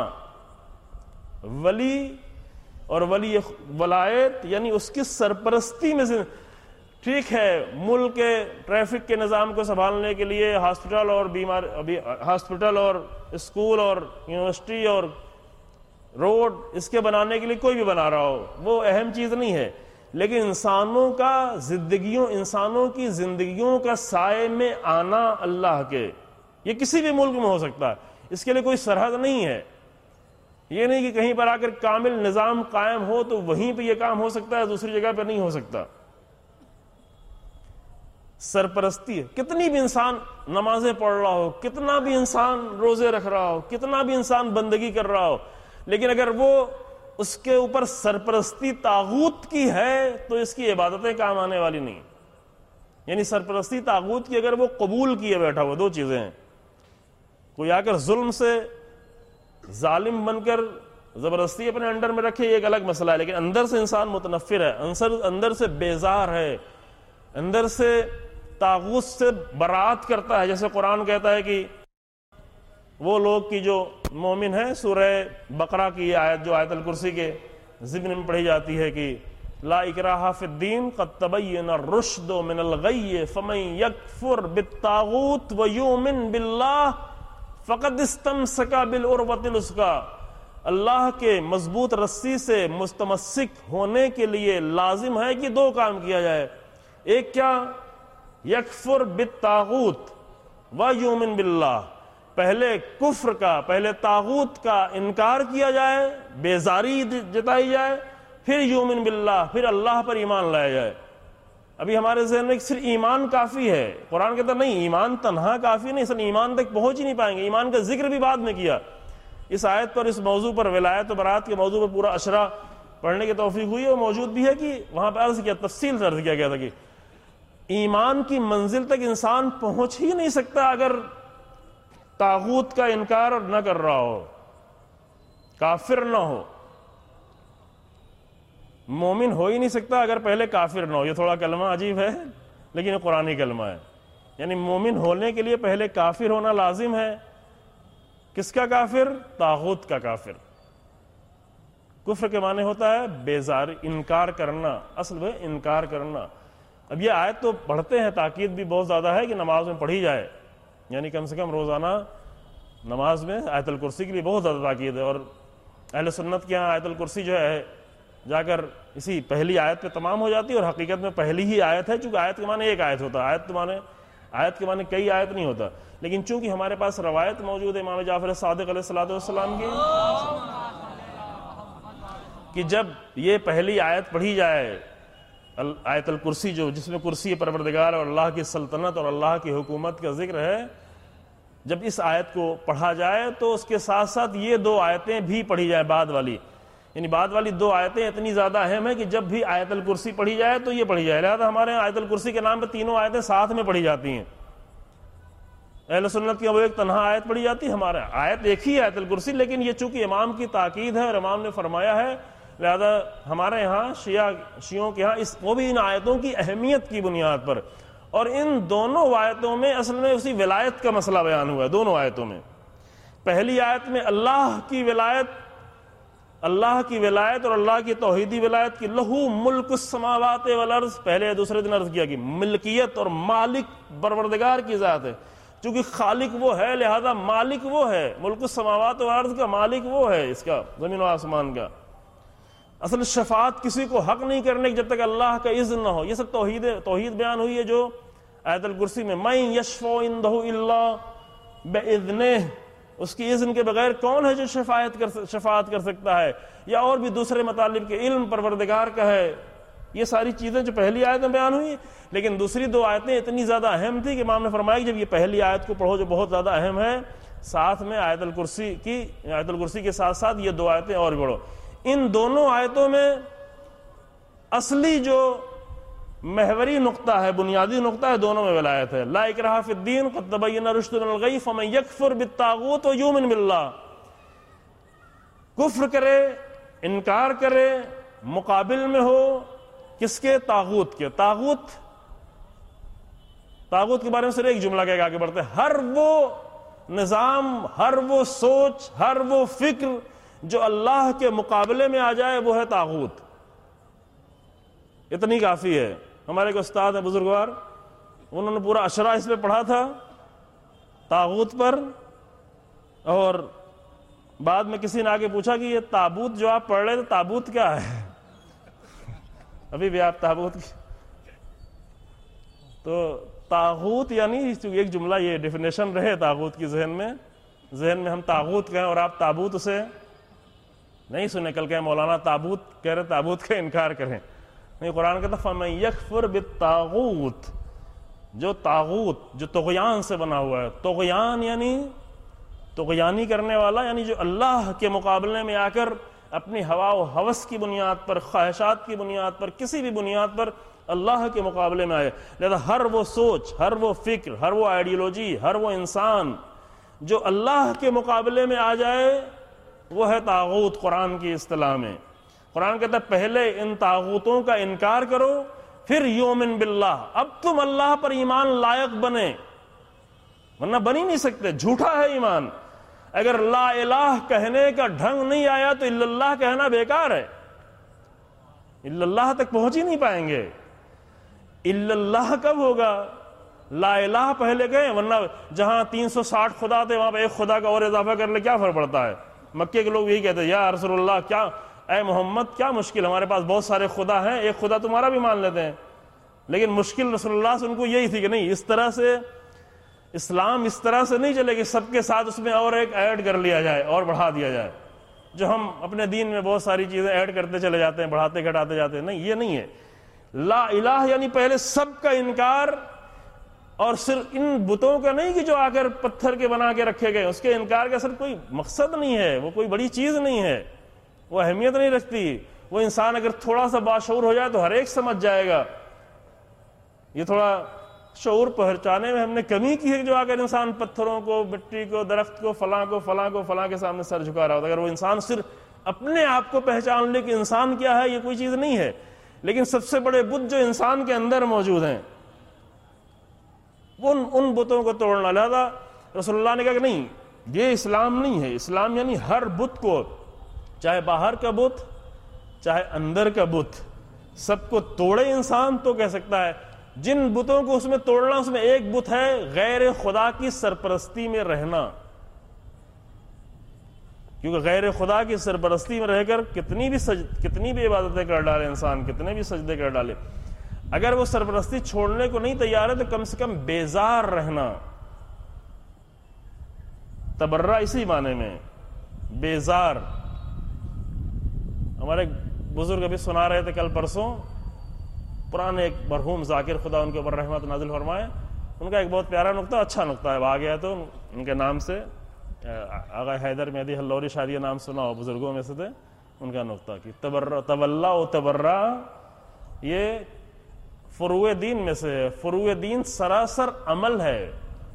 ولی اور ولی ولایت یعنی اس کی سرپرستی میں ٹھیک ہے، ملک کے ٹریفک کے نظام کو سنبھالنے کے لیے ہاسپٹل اور اسکول اور یونیورسٹی اور روڈ اس کے بنانے کے لیے کوئی بھی بنا رہا ہو، وہ اہم چیز نہیں ہے، لیکن انسانوں کی زندگیوں کا سائے میں آنا اللہ کے، یہ کسی بھی ملک میں ہو سکتا ہے، اس کے لیے کوئی سرحد نہیں ہے۔ یہ نہیں کہ کہیں پر آ کر کامل نظام قائم ہو تو وہیں پہ یہ کام ہو سکتا ہے، دوسری جگہ پہ نہیں ہو سکتا۔ سرپرستی ہے، کتنی بھی انسان نمازیں پڑھ رہا ہو، کتنا بھی انسان روزے رکھ رہا ہو، کتنا بھی انسان بندگی کر رہا ہو، لیکن اگر وہ اس کے اوپر سرپرستی طاغوت کی ہے تو اس کی عبادتیں کام آنے والی نہیں۔ یعنی سرپرستی طاغوت کی اگر وہ قبول کیے بیٹھا ہوا، 2 چیزیں ہیں، کوئی آ کر ظلم سے ظالم بن کر زبردستی اپنے انڈر میں رکھے، یہ ایک الگ مسئلہ ہے، لیکن اندر سے انسان متنفر ہے، اندر سے بیزار ہے، اندر سے طاغوت سے برات کرتا ہے۔ جیسے قرآن کہتا ہے کہ وہ لوگ کی جو مومن ہیں، سورہ بقرہ کی آیت جو آیت الکرسی کے ضمن میں پڑھی جاتی ہے کہ لا اکراہ فی الدین قد تبین الرشد من الغی فمن یکفر بالطاغوت ویؤمن باللہ فقد استمسک بالعروۃ الوثقی۔ اللہ کے مضبوط رسی سے مستمسک ہونے کے لیے لازم ہے کہ 2 کام کیا جائے۔ ایک کیا؟ یکفر بالطاغوت ویؤمن باللہ، پہلے کفر کا، پہلے طاغوت کا انکار کیا جائے، بیزاری جتائی جائے، پھر یؤمن باللہ، پھر اللہ پر ایمان لایا جائے۔ ابھی ہمارے ذہن میں صرف ایمان کافی ہے، قرآن کہتا نہیں، ایمان تنہا کافی نہیں، اصل ایمان تک پہنچ ہی نہیں پائیں گے، ایمان کا ذکر بھی بعد میں کیا۔ اس آیت پر، اس موضوع پر، ولایت و برات کے موضوع پر پورا اشرا پڑھنے کی توفیق ہوئی، اور موجود بھی ہے کہ وہاں پہ عرض کیا، تفصیل سے عرض کیا گیا تھا کہ ایمان کی منزل تک انسان پہنچ ہی نہیں سکتا اگر طاغوت کا انکار نہ کر رہا ہو، کافر نہ ہو۔ مومن ہو ہی نہیں سکتا اگر پہلے کافر نہ ہو۔ یہ تھوڑا کلمہ عجیب ہے لیکن یہ قرآنی کلمہ ہے، یعنی مومن ہونے کے لیے پہلے کافر ہونا لازم ہے۔ کس کا کافر؟ طاغوت کا کافر۔ کفر کے معنی ہوتا ہے بیزار، انکار کرنا، اصل میں انکار کرنا۔ اب یہ آیت تو پڑھتے ہیں، تاکید بھی بہت زیادہ ہے کہ نماز میں پڑھی جائے، یعنی کم سے کم روزانہ نماز میں آیت الکرسی کے لیے بہت زیادہ تاکید ہے، اور اہل سنت کے ہاں آیت الکرسی جو ہے جا کر اسی پہلی آیت پہ تمام ہو جاتی ہے، اور حقیقت میں پہلی ہی آیت ہے، چونکہ آیت کے معنی ایک آیت ہوتا ہے، آیت کے معنی کئی آیت نہیں ہوتا۔ لیکن چونکہ ہمارے پاس روایت موجود ہے امام جعفر صادق علیہ الصلوۃ والسلام کی کہ جب یہ پہلی آیت پڑھی جائے، آیت الکرسی، جو جس میں کرسی پروردگار اور اللہ کی سلطنت اور اللہ کی حکومت کا ذکر ہے، جب اس آیت کو پڑھا جائے تو اس کے ساتھ ساتھ یہ 2 آیتیں بھی پڑھی جائے بعد والی، یعنی بعد والی 2 آیتیں اتنی زیادہ اہم ہیں کہ جب بھی آیت الکرسی پڑھی جائے تو یہ پڑھی جائے. لہذا ہمارے یہاں آیت الکرسی کے نام پہ تینوں آیتیں ساتھ میں پڑھی جاتی ہیں. اہل سنت کی وہ ایک تنہا آیت پڑھی جاتی ہے، ہمارا آیت ایک ہی آیت الکرسی، لیکن یہ چونکہ امام کی تاکید ہے اور امام نے فرمایا ہے، لہذا ہمارے یہاں شیعوں کے ہاں وہ بھی ان آیتوں کی اہمیت کی بنیاد پر. اور ان دونوں آیتوں میں اصل میں اسی ولایت کا مسئلہ بیان ہوا ہے. دونوں آیتوں میں پہلی آیت میں اللہ کی ولایت اور اللہ کی توحیدی ولایت کی، لہو ملک السماوات والارض، پہلے دوسرے دن عرض کیا کہ ملکیت اور مالک پروردگار کی ذات ہے. چونکہ خالق وہ ہے لہذا مالک وہ ہے، ملک السماوات والارض کا مالک وہ ہے، اس کا زمین و آسمان کا. اصل شفاعت کسی کو حق نہیں کرنے کی جب تک اللہ کا اذن نہ ہو. یہ سب توحید بیان ہوئی ہے جو آیت الکرسی میں، من یشفع عندہ الا باذنہ، اس کی اذن کے بغیر کون ہے جو شفاعت کر سکتا ہے، یا اور بھی دوسرے مطالب کے، علم پروردگار کا ہے. یہ ساری چیزیں جو پہلی آیت میں بیان ہوئی، لیکن دوسری 2 آیتیں اتنی زیادہ اہم تھی کہ امام نے فرمایا کہ جب یہ پہلی آیت کو پڑھو جو بہت زیادہ اہم ہے، ساتھ میں آیت الکرسی کے ساتھ ساتھ یہ 2 آیتیں اور بھی پڑھو. ان دونوں آیتوں میں اصلی جو محوری نقطہ ہے، بنیادی نقطہ ہے، دونوں میں ولایت ہے. لا اکراہ فی الدین قد تبین الرشد من الغی فمن یکفر بالطاغوت ویؤمن باللہ. کفر کرے، انکار کرے، مقابل میں ہو کس کے؟ طاغوت کے. طاغوت کے بارے میں صرف ایک جملہ کہہ کے آگے بڑھتے ہیں، ہر وہ نظام، ہر وہ سوچ، ہر وہ فکر جو اللہ کے مقابلے میں آ جائے وہ ہے طاغوت. اتنی کافی ہے. ہمارے ایک استاد ہیں بزرگوار، انہوں نے پورا اشرا اس پہ پڑھا تھا طاغوت پر، اور بعد میں کسی نے آگے پوچھا کہ یہ تابوت جو آپ پڑھ رہے تھے تابوت کیا ہے؟ ابھی بھی آپ تابوت تو طاغوت یعنی ایک جملہ یہ ڈیفینیشن رہے طاغوت کی ذہن میں ہم طاغوت کہیں اور آپ تابوت اسے نہیں سنے. کل کہ مولانا تابوت کہہ رہے، تابوت کا انکار کریں. نہیں، قرآن کہتا فَمَن يَكْفُرْ بِالطَّاغُوتِ، جو طاغوت جو طغیان سے بنا ہوا ہے. طغیان یعنی طغیانی کرنے والا، یعنی جو اللہ کے مقابلے میں آ کر اپنی ہوا و ہوس کی بنیاد پر، خواہشات کی بنیاد پر، کسی بھی بنیاد پر اللہ کے مقابلے میں آئے. لہذا ہر وہ سوچ، ہر وہ فکر، ہر وہ آئیڈیالوجی، ہر وہ انسان جو اللہ کے مقابلے میں آ جائے وہ ہے طاغوت. قرآن کی اصطلاح میں قرآن کہتا ہے پہلے ان طاغوتوں کا انکار کرو، پھر یومن باللہ، اب تم اللہ پر ایمان لائق بنے، ورنہ بن ہی نہیں سکتے. جھوٹا ہے ایمان. اگر لا الہ کہنے کا ڈھنگ نہیں آیا تو الا اللہ کہنا بیکار ہے. الا اللہ تک پہنچ ہی نہیں پائیں گے. الا اللہ کب ہوگا؟ لا الہ پہلے کہیں، ورنہ جہاں 360 خدا تھے وہاں پہ ایک خدا کا اور اضافہ کر لے کیا فرق پڑتا ہے؟ مکے کے لوگ یہی کہتے ہیں، یا رسول اللہ، کیا اے محمد کیا مشکل، ہمارے پاس بہت سارے خدا ہیں، ایک خدا تمہارا بھی مان لیتے ہیں. لیکن مشکل رسول اللہ سے ان کو یہی تھی کہ نہیں، اس طرح سے اسلام اس طرح سے نہیں چلے کہ سب کے ساتھ اس میں اور ایک ایڈ کر لیا جائے اور بڑھا دیا جائے، جو ہم اپنے دین میں بہت ساری چیزیں ایڈ کرتے چلے جاتے ہیں، بڑھاتے گھٹاتے جاتے ہیں. نہیں، یہ نہیں ہے. لا الہ یعنی پہلے سب کا انکار، اور صرف ان بتوں کا نہیں کہ جو آ کر پتھر کے بنا کے رکھے گئے، اس کے انکار کا صرف کوئی مقصد نہیں ہے، وہ کوئی بڑی چیز نہیں ہے، وہ اہمیت نہیں رکھتی. وہ انسان اگر تھوڑا سا باشعور ہو جائے تو ہر ایک سمجھ جائے گا. یہ تھوڑا شعور پہنچانے میں ہم نے کمی کی ہے کہ جو آ کر انسان پتھروں کو، مٹی کو، درخت کو، فلاں کے سامنے سر جھکا رہا ہوتا. اگر وہ انسان صرف اپنے آپ کو پہچان لے کہ انسان کیا ہے، یہ کوئی چیز نہیں ہے. لیکن سب سے بڑے بت جو انسان کے اندر موجود ہیں وہ ان بتوں کو توڑنا. لہذا رسول اللہ نے کہا کہ نہیں، یہ اسلام نہیں ہے. اسلام یعنی ہر بت کو، چاہے باہر کا بت چاہے اندر کا بت، سب کو توڑے انسان تو کہہ سکتا ہے. جن بتوں کو اس میں توڑنا، اس میں ایک بت ہے غیر خدا کی سرپرستی میں رہنا. کیونکہ غیر خدا کی سرپرستی میں رہ کر کتنی بھی عبادتیں کر ڈالے انسان، کتنے بھی سجدے کر ڈالے، اگر وہ سرپرستی چھوڑنے کو نہیں تیار ہے تو کم سے کم بیزار رہنا، تبرہ اسی معنی میں بیزار. ہمارے بزرگ ابھی سنا رہے تھے کل پرسوں، پرانے ایک مرحوم ذاکر خدا ان کے اوپر رحمت نازل فرمائے، ان کا ایک بہت پیارا نقطہ، اچھا نقطہ ہے، آ گیا تو ان کے نام سے آغا حیدر مہدی ہلوری شاہ نام سنا ہو، بزرگوں میں سے تھے، ان کا نقطہ کہ تولا و تبرہ یہ فروع دین میں سے ہے. فروع دین سراسر عمل ہے.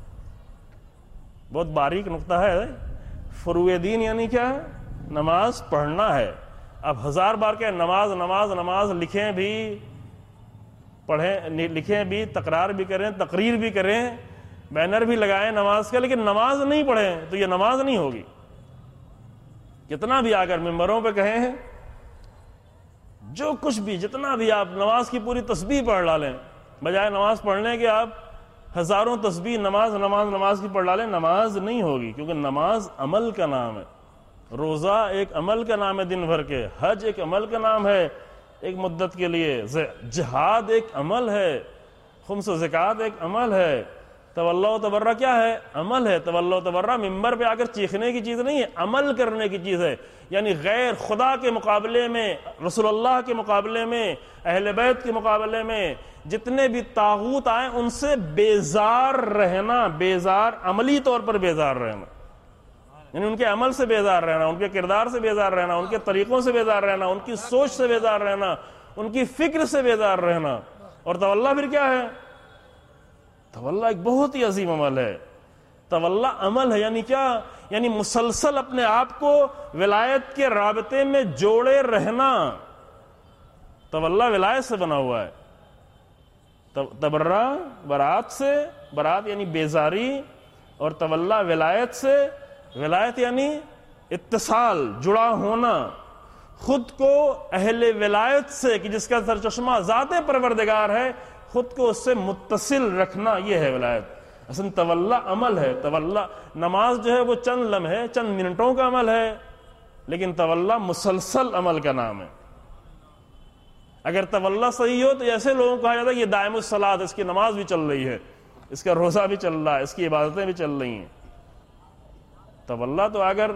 بہت باریک نقطہ ہے. فروع دین یعنی کیا ہے؟ نماز پڑھنا ہے. اب 1000 بار کہ نماز نماز نماز لکھیں بھی، پڑھیں لکھیں بھی، تکرار بھی کریں، تقریر بھی کریں، بینر بھی لگائیں نماز کا، لیکن نماز نہیں پڑھیں تو یہ نماز نہیں ہوگی. کتنا بھی آ کر ممبروں پہ کہیں ہیں، جو کچھ بھی جتنا بھی آپ نماز کی پوری تسبیح پڑھ ڈالیں، بجائے نماز پڑھنے کے آپ ہزاروں تسبیح نماز نماز نماز کی پڑھ ڈالیں، نماز نہیں ہوگی. کیونکہ نماز عمل کا نام ہے، روزہ ایک عمل کا نام ہے دن بھر کے، حج ایک عمل کا نام ہے ایک مدت کے لیے، جہاد ایک عمل ہے، خمس و زکوٰۃ ایک عمل ہے. تولا و تبرہ کیا ہے؟ عمل ہے. تولا و تبرہ ممبر پہ آ کر چیخنے کی چیز نہیں ہے، عمل کرنے کی چیز ہے. یعنی غیر خدا کے مقابلے میں، رسول اللہ کے مقابلے میں، اہل بیت کے مقابلے میں جتنے بھی طاغوت آئیں ان سے بیزار رہنا، بیزار عملی طور پر بیزار رہنا، یعنی ان کے عمل سے بیزار رہنا، ان کے کردار سے بیزار رہنا، ان کے طریقوں سے بیزار رہنا، ان کی سوچ سے بیزار رہنا، ان کی فکر سے بیزار رہنا. اور تولا پھر کیا ہے؟ تولا ایک بہت ہی عظیم عمل ہے. تولا عمل ہے یعنی کیا؟ یعنی مسلسل اپنے آپ کو ولایت کے رابطے میں جوڑے رہنا. تولا ولایت سے بنا ہوا ہے. تبرہ برات سے، برات یعنی بیزاری، اور تولا ولایت سے، ولایت یعنی اتصال، جڑا ہونا، خود کو اہل ولایت سے کہ جس کا سرچشمہ ذات پروردگار ہے، خود کو اس سے متصل رکھنا، یہ ہے ولایت. اصل تولا عمل ہے. تولا نماز جو ہے وہ چند لمحے، چند منٹوں کا عمل ہے، لیکن تولا مسلسل عمل کا نام ہے. اگر تولا صحیح ہو تو ایسے لوگوں کو کہا جاتا ہے یہ دائم الصلاۃ، اس کی نماز بھی چل رہی ہے، اس کا روزہ بھی چل رہا ہے، اس کی عبادتیں بھی چل رہی ہیں. تولا تو اگر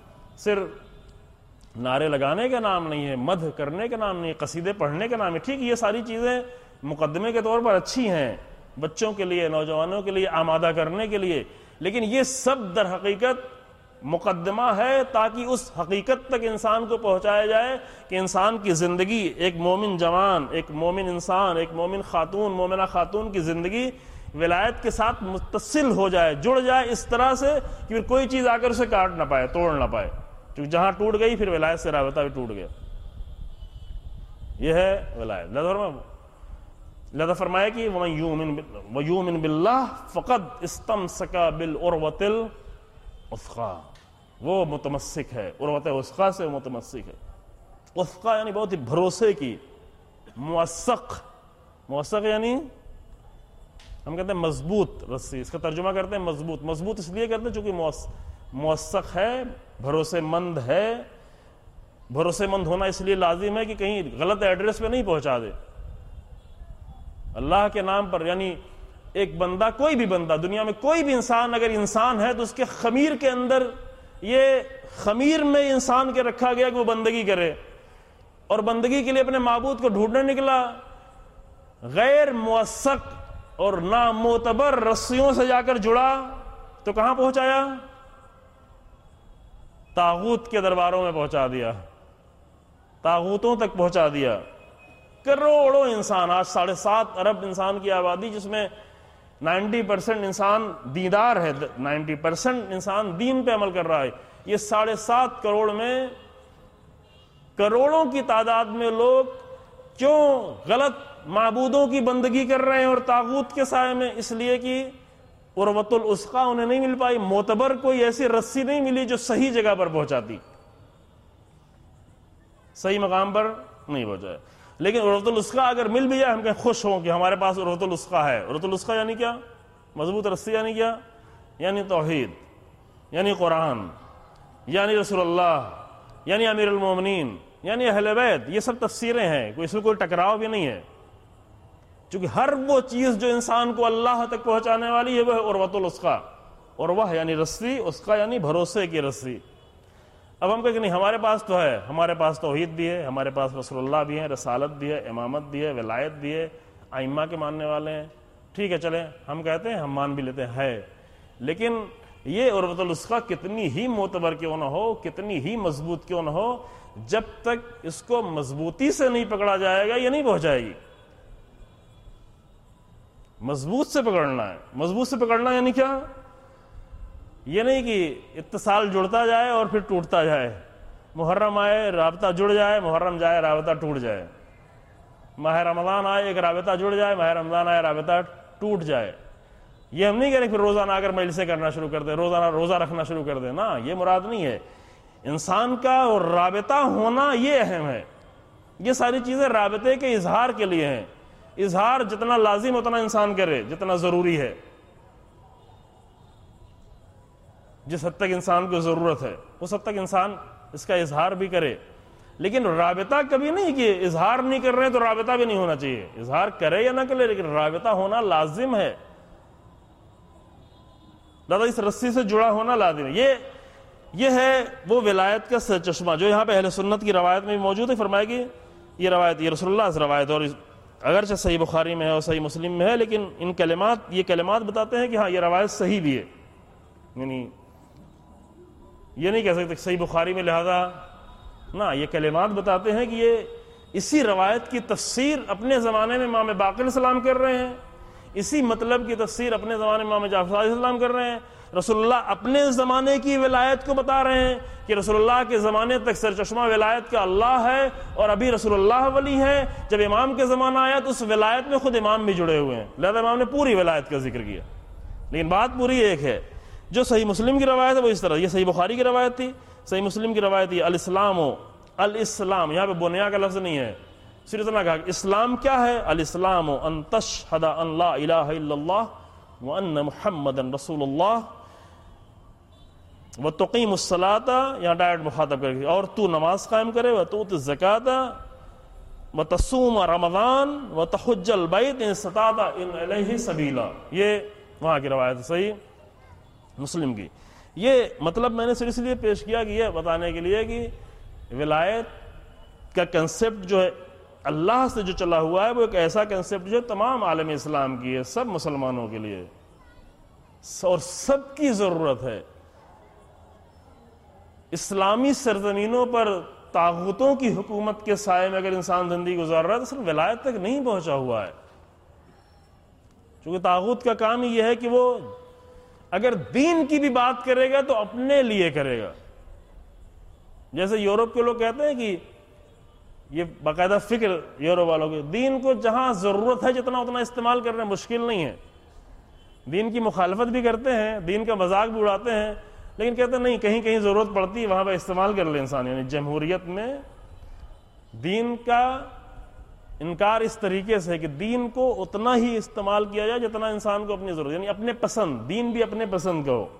صرف نعرے لگانے کا نام نہیں ہے، مدح کرنے کا نام نہیں ہے، قصیدے پڑھنے کا نام ہے. ٹھیک، یہ ساری چیزیں مقدمے کے طور پر اچھی ہیں بچوں کے لیے، نوجوانوں کے لیے آمادہ کرنے کے لیے، لیکن یہ سب در حقیقت مقدمہ ہے تاکہ اس حقیقت تک انسان کو پہنچایا جائے کہ انسان کی زندگی، ایک مومن جوان، ایک مومن انسان، ایک مومن خاتون، مومنہ خاتون کی زندگی ولایت کے ساتھ متصل ہو جائے، جڑ جائے اس طرح سے کہ پھر کوئی چیز آ کر اسے کاٹ نہ پائے، توڑ نہ پائے. کیونکہ جہاں ٹوٹ گئی پھر ولایت سے رابطہ بھی ٹوٹ گیا. یہ ہے ولایت. لذا فرمایا کہ وَيُؤْمِنْ بِاللَّهِ فَقَدْ اسْتَمْسَكَ بِالْعُرْوَةِ الْوُثْقَىٰ، وہ متمسک ہے، عروۃ وثقیٰ سے متمسک ہے. وثقیٰ یعنی بہت ہی بھروسے کی، موثق، موثق یعنی ہم کہتے ہیں مضبوط رسی، اس کا ترجمہ کرتے ہیں مضبوط. مضبوط اس لیے کرتے ہیں چونکہ موثق ہے، بھروسے مند ہے. بھروسے مند ہونا اس لیے لازم ہے کہ کہیں غلط ایڈریس پہ نہیں پہنچا دے اللہ کے نام پر. یعنی ایک بندہ، کوئی بھی بندہ دنیا میں، کوئی بھی انسان اگر انسان ہے تو اس کے خمیر کے اندر، یہ خمیر میں انسان کے رکھا گیا کہ وہ بندگی کرے، اور بندگی کے لیے اپنے معبود کو ڈھونڈنے نکلا. غیر موثق اور نامعتبر رسیوں سے جا کر جڑا تو کہاں پہنچایا؟ طاغوت کے درباروں میں پہنچا دیا، طاغوتوں تک پہنچا دیا. کروڑوں انسان، آج 7.5 ارب انسان کی آبادی، جس میں 90% انسان دیندار ہے، 90% انسان دین پہ عمل کر رہا ہے. یہ 7.5 کروڑ میں کروڑوں کی تعداد میں لوگ کیوں غلط معبودوں کی بندگی کر رہے ہیں اور طاغوت کے سائے میں؟ اس لیے کہ عروۃ الوثقیٰ انہیں نہیں مل پائی، معتبر کوئی ایسی رسی نہیں ملی جو صحیح جگہ پر پہنچاتی، صحیح مقام پر نہیں پہنچایا. لیکن عروۃ الوثقیٰ اگر مل بھی جائے، ہم کہیں خوش ہوں کہ ہمارے پاس عروۃ الوثقیٰ ہے. عروۃ الوثقیٰ یعنی کیا؟ مضبوط رسی یعنی کیا؟ یعنی توحید، یعنی قرآن، یعنی رسول اللہ، یعنی امیر المومنین، یعنی اہل بیت. یہ سب تفسیریں ہیں، اس میں کوئی ٹکراؤ بھی نہیں ہے، چونکہ ہر وہ چیز جو انسان کو اللہ تک پہنچانے والی ہے وہ ہے عروۃ الوثقیٰ. اور وہ یعنی رسی، اس کا یعنی بھروسے کی رسی۔ اب ہم کہیں کہ نہیں ہمارے پاس تو ہے، ہمارے پاس توحید بھی ہے، ہمارے پاس رسول اللہ بھی ہے، رسالت بھی ہے، امامت بھی ہے، ولایت بھی ہے، ائمہ کے ماننے والے ہیں، ٹھیک ہے چلیں ہم کہتے ہیں، ہم مان بھی لیتے ہیں ہے، لیکن یہ عروۃ الوثقیٰ کتنی ہی معتبر کیوں نہ ہو، کتنی ہی مضبوط کیوں نہ ہو، جب تک اس کو مضبوطی سے نہیں پکڑا جائے گا یہ نہیں پہنچ جائے گی۔ مضبوط سے پکڑنا ہے۔ مضبوط سے پکڑنا یعنی کیا؟ یہ نہیں کہ اتصال جڑتا جائے اور پھر ٹوٹتا جائے، محرم آئے رابطہ جڑ جائے، محرم جائے رابطہ ٹوٹ جائے، ماہ رمضان آئے ایک رابطہ جڑ جائے، ماہ رمضان آئے رابطہ ٹوٹ جائے۔ یہ ہم نہیں کہہ رہے پھر روزانہ آ کر مجلسیں کرنا شروع کر دیں، روزانہ روزہ رکھنا شروع کر دیں، نا یہ مراد نہیں ہے۔ انسان کا رابطہ ہونا یہ اہم ہے۔ یہ ساری چیزیں رابطے کے اظہار کے لیے ہیں۔ اظہار جتنا لازم اتنا انسان کرے، جتنا ضروری ہے، جس حد تک انسان کو ضرورت ہے اس حد تک انسان اس کا اظہار بھی کرے، لیکن رابطہ کبھی نہیں کہ اظہار نہیں کر رہے تو رابطہ بھی نہیں ہونا چاہیے۔ اظہار کرے یا نہ کرے لیکن رابطہ ہونا لازم ہے، دادا اس رسی سے جڑا ہونا لازم ہے۔ یہ ہے وہ ولایت کا سرچشمہ جو یہاں پہ اہل سنت کی روایت میں بھی موجود ہے۔ فرمائے گی یہ روایت، یہ رسول اللہ سے روایت، اور اگرچہ صحیح بخاری میں ہے اور صحیح مسلم میں ہے، لیکن یہ کلمات بتاتے ہیں کہ ہاں یہ روایت صحیح بھی ہے، یعنی یہ نہیں کہہ سکتے صحیح بخاری میں لہذا نا، یہ کلمات بتاتے ہیں کہ یہ اسی روایت کی تفسیر اپنے زمانے میں امام باقر علیہ السلام کر رہے ہیں، اسی مطلب کی تفسیر اپنے زمانے میں امام جعفر علیہ السلام کر رہے ہیں۔ رسول اللہ اپنے زمانے کی ولایت کو بتا رہے ہیں کہ رسول اللہ کے زمانے تک سرچشمہ ولایت کا اللہ ہے، اور ابھی رسول اللہ ولی ہے، جب امام کے زمانہ آیا تو اس ولایت میں خود امام بھی جڑے ہوئے ہیں، لہذا امام نے پوری ولایت کا ذکر کیا۔ لیکن بات پوری ایک ہے، جو صحیح مسلم کی روایت ہے وہ اس طرح، یہ صحیح بخاری کی روایت تھی، صحیح مسلم کی روایت یہ الاسلام، یہاں پہ بنیا کا لفظ نہیں ہے، صرف اتنا کہا کہ اسلام کیا ہے؟ الاسلام ان تشہد ان لا الہ الا اللہ وان محمدا رسول اللہ وتقیم الصلاۃ، یہاں ڈائریکٹ مخاطب کر کے، اور تو نماز قائم کرے، وتؤتی الزکاۃ وتصوم رمضان وتحج البیت ان استطعت الیہ سبیلا، یہ وہاں کی روایت ہے صحیح مسلم کی۔ یہ مطلب میں نے صرف اس لیے پیش کیا کہ یہ بتانے کے لیے کہ ولایت کا کنسپٹ جو ہے اللہ سے جو چلا ہوا ہے وہ ایک ایسا کنسپٹ جو تمام عالم اسلام کی ہے، سب مسلمانوں کے لیے، اور سب کی ضرورت ہے۔ اسلامی سرزمینوں پر طاغوتوں کی حکومت کے سائے میں اگر انسان زندگی گزار رہا ہے تو صرف ولایت تک نہیں پہنچا ہوا ہے، کیونکہ طاغوت کا کام یہ ہے کہ وہ اگر دین کی بھی بات کرے گا تو اپنے لیے کرے گا۔ جیسے یورپ کے لوگ کہتے ہیں کہ یہ باقاعدہ فکر یورپ والوں کے، دین کو جہاں ضرورت ہے جتنا اتنا استعمال کرنا مشکل نہیں ہے، دین کی مخالفت بھی کرتے ہیں، دین کا مذاق بھی اڑاتے ہیں، لیکن کہتے ہیں نہیں کہیں کہیں ضرورت پڑتی ہے وہاں پہ استعمال کر لے انسان۔ یعنی جمہوریت میں دین کا انکار اس طریقے سے ہے کہ دین کو اتنا ہی استعمال کیا جائے جتنا انسان کو اپنی ضرورت، یعنی اپنے پسند، دین بھی اپنے پسند کا ہو،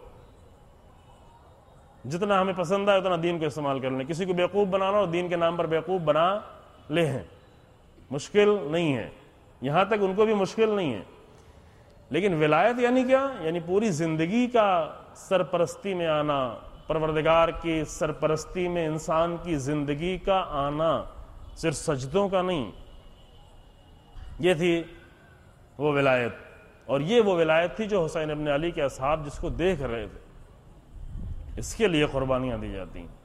جتنا ہمیں پسند ہے اتنا دین کو استعمال کر لیں۔ کسی کو بیوقوف بنانا اور دین کے نام پر بیوقوف بنا لے ہیں، مشکل نہیں ہے، یہاں تک ان کو بھی مشکل نہیں ہے۔ لیکن ولایت یعنی کیا؟ یعنی پوری زندگی کا سرپرستی میں آنا، پروردگار کی سرپرستی میں انسان کی زندگی کا آنا، صرف سجدوں کا نہیں۔ یہ تھی وہ ولایت، اور یہ وہ ولایت تھی جو حسین ابن علی کے اصحاب جس کو دیکھ رہے تھے، اس کے لیے قربانیاں دی جاتی ہیں۔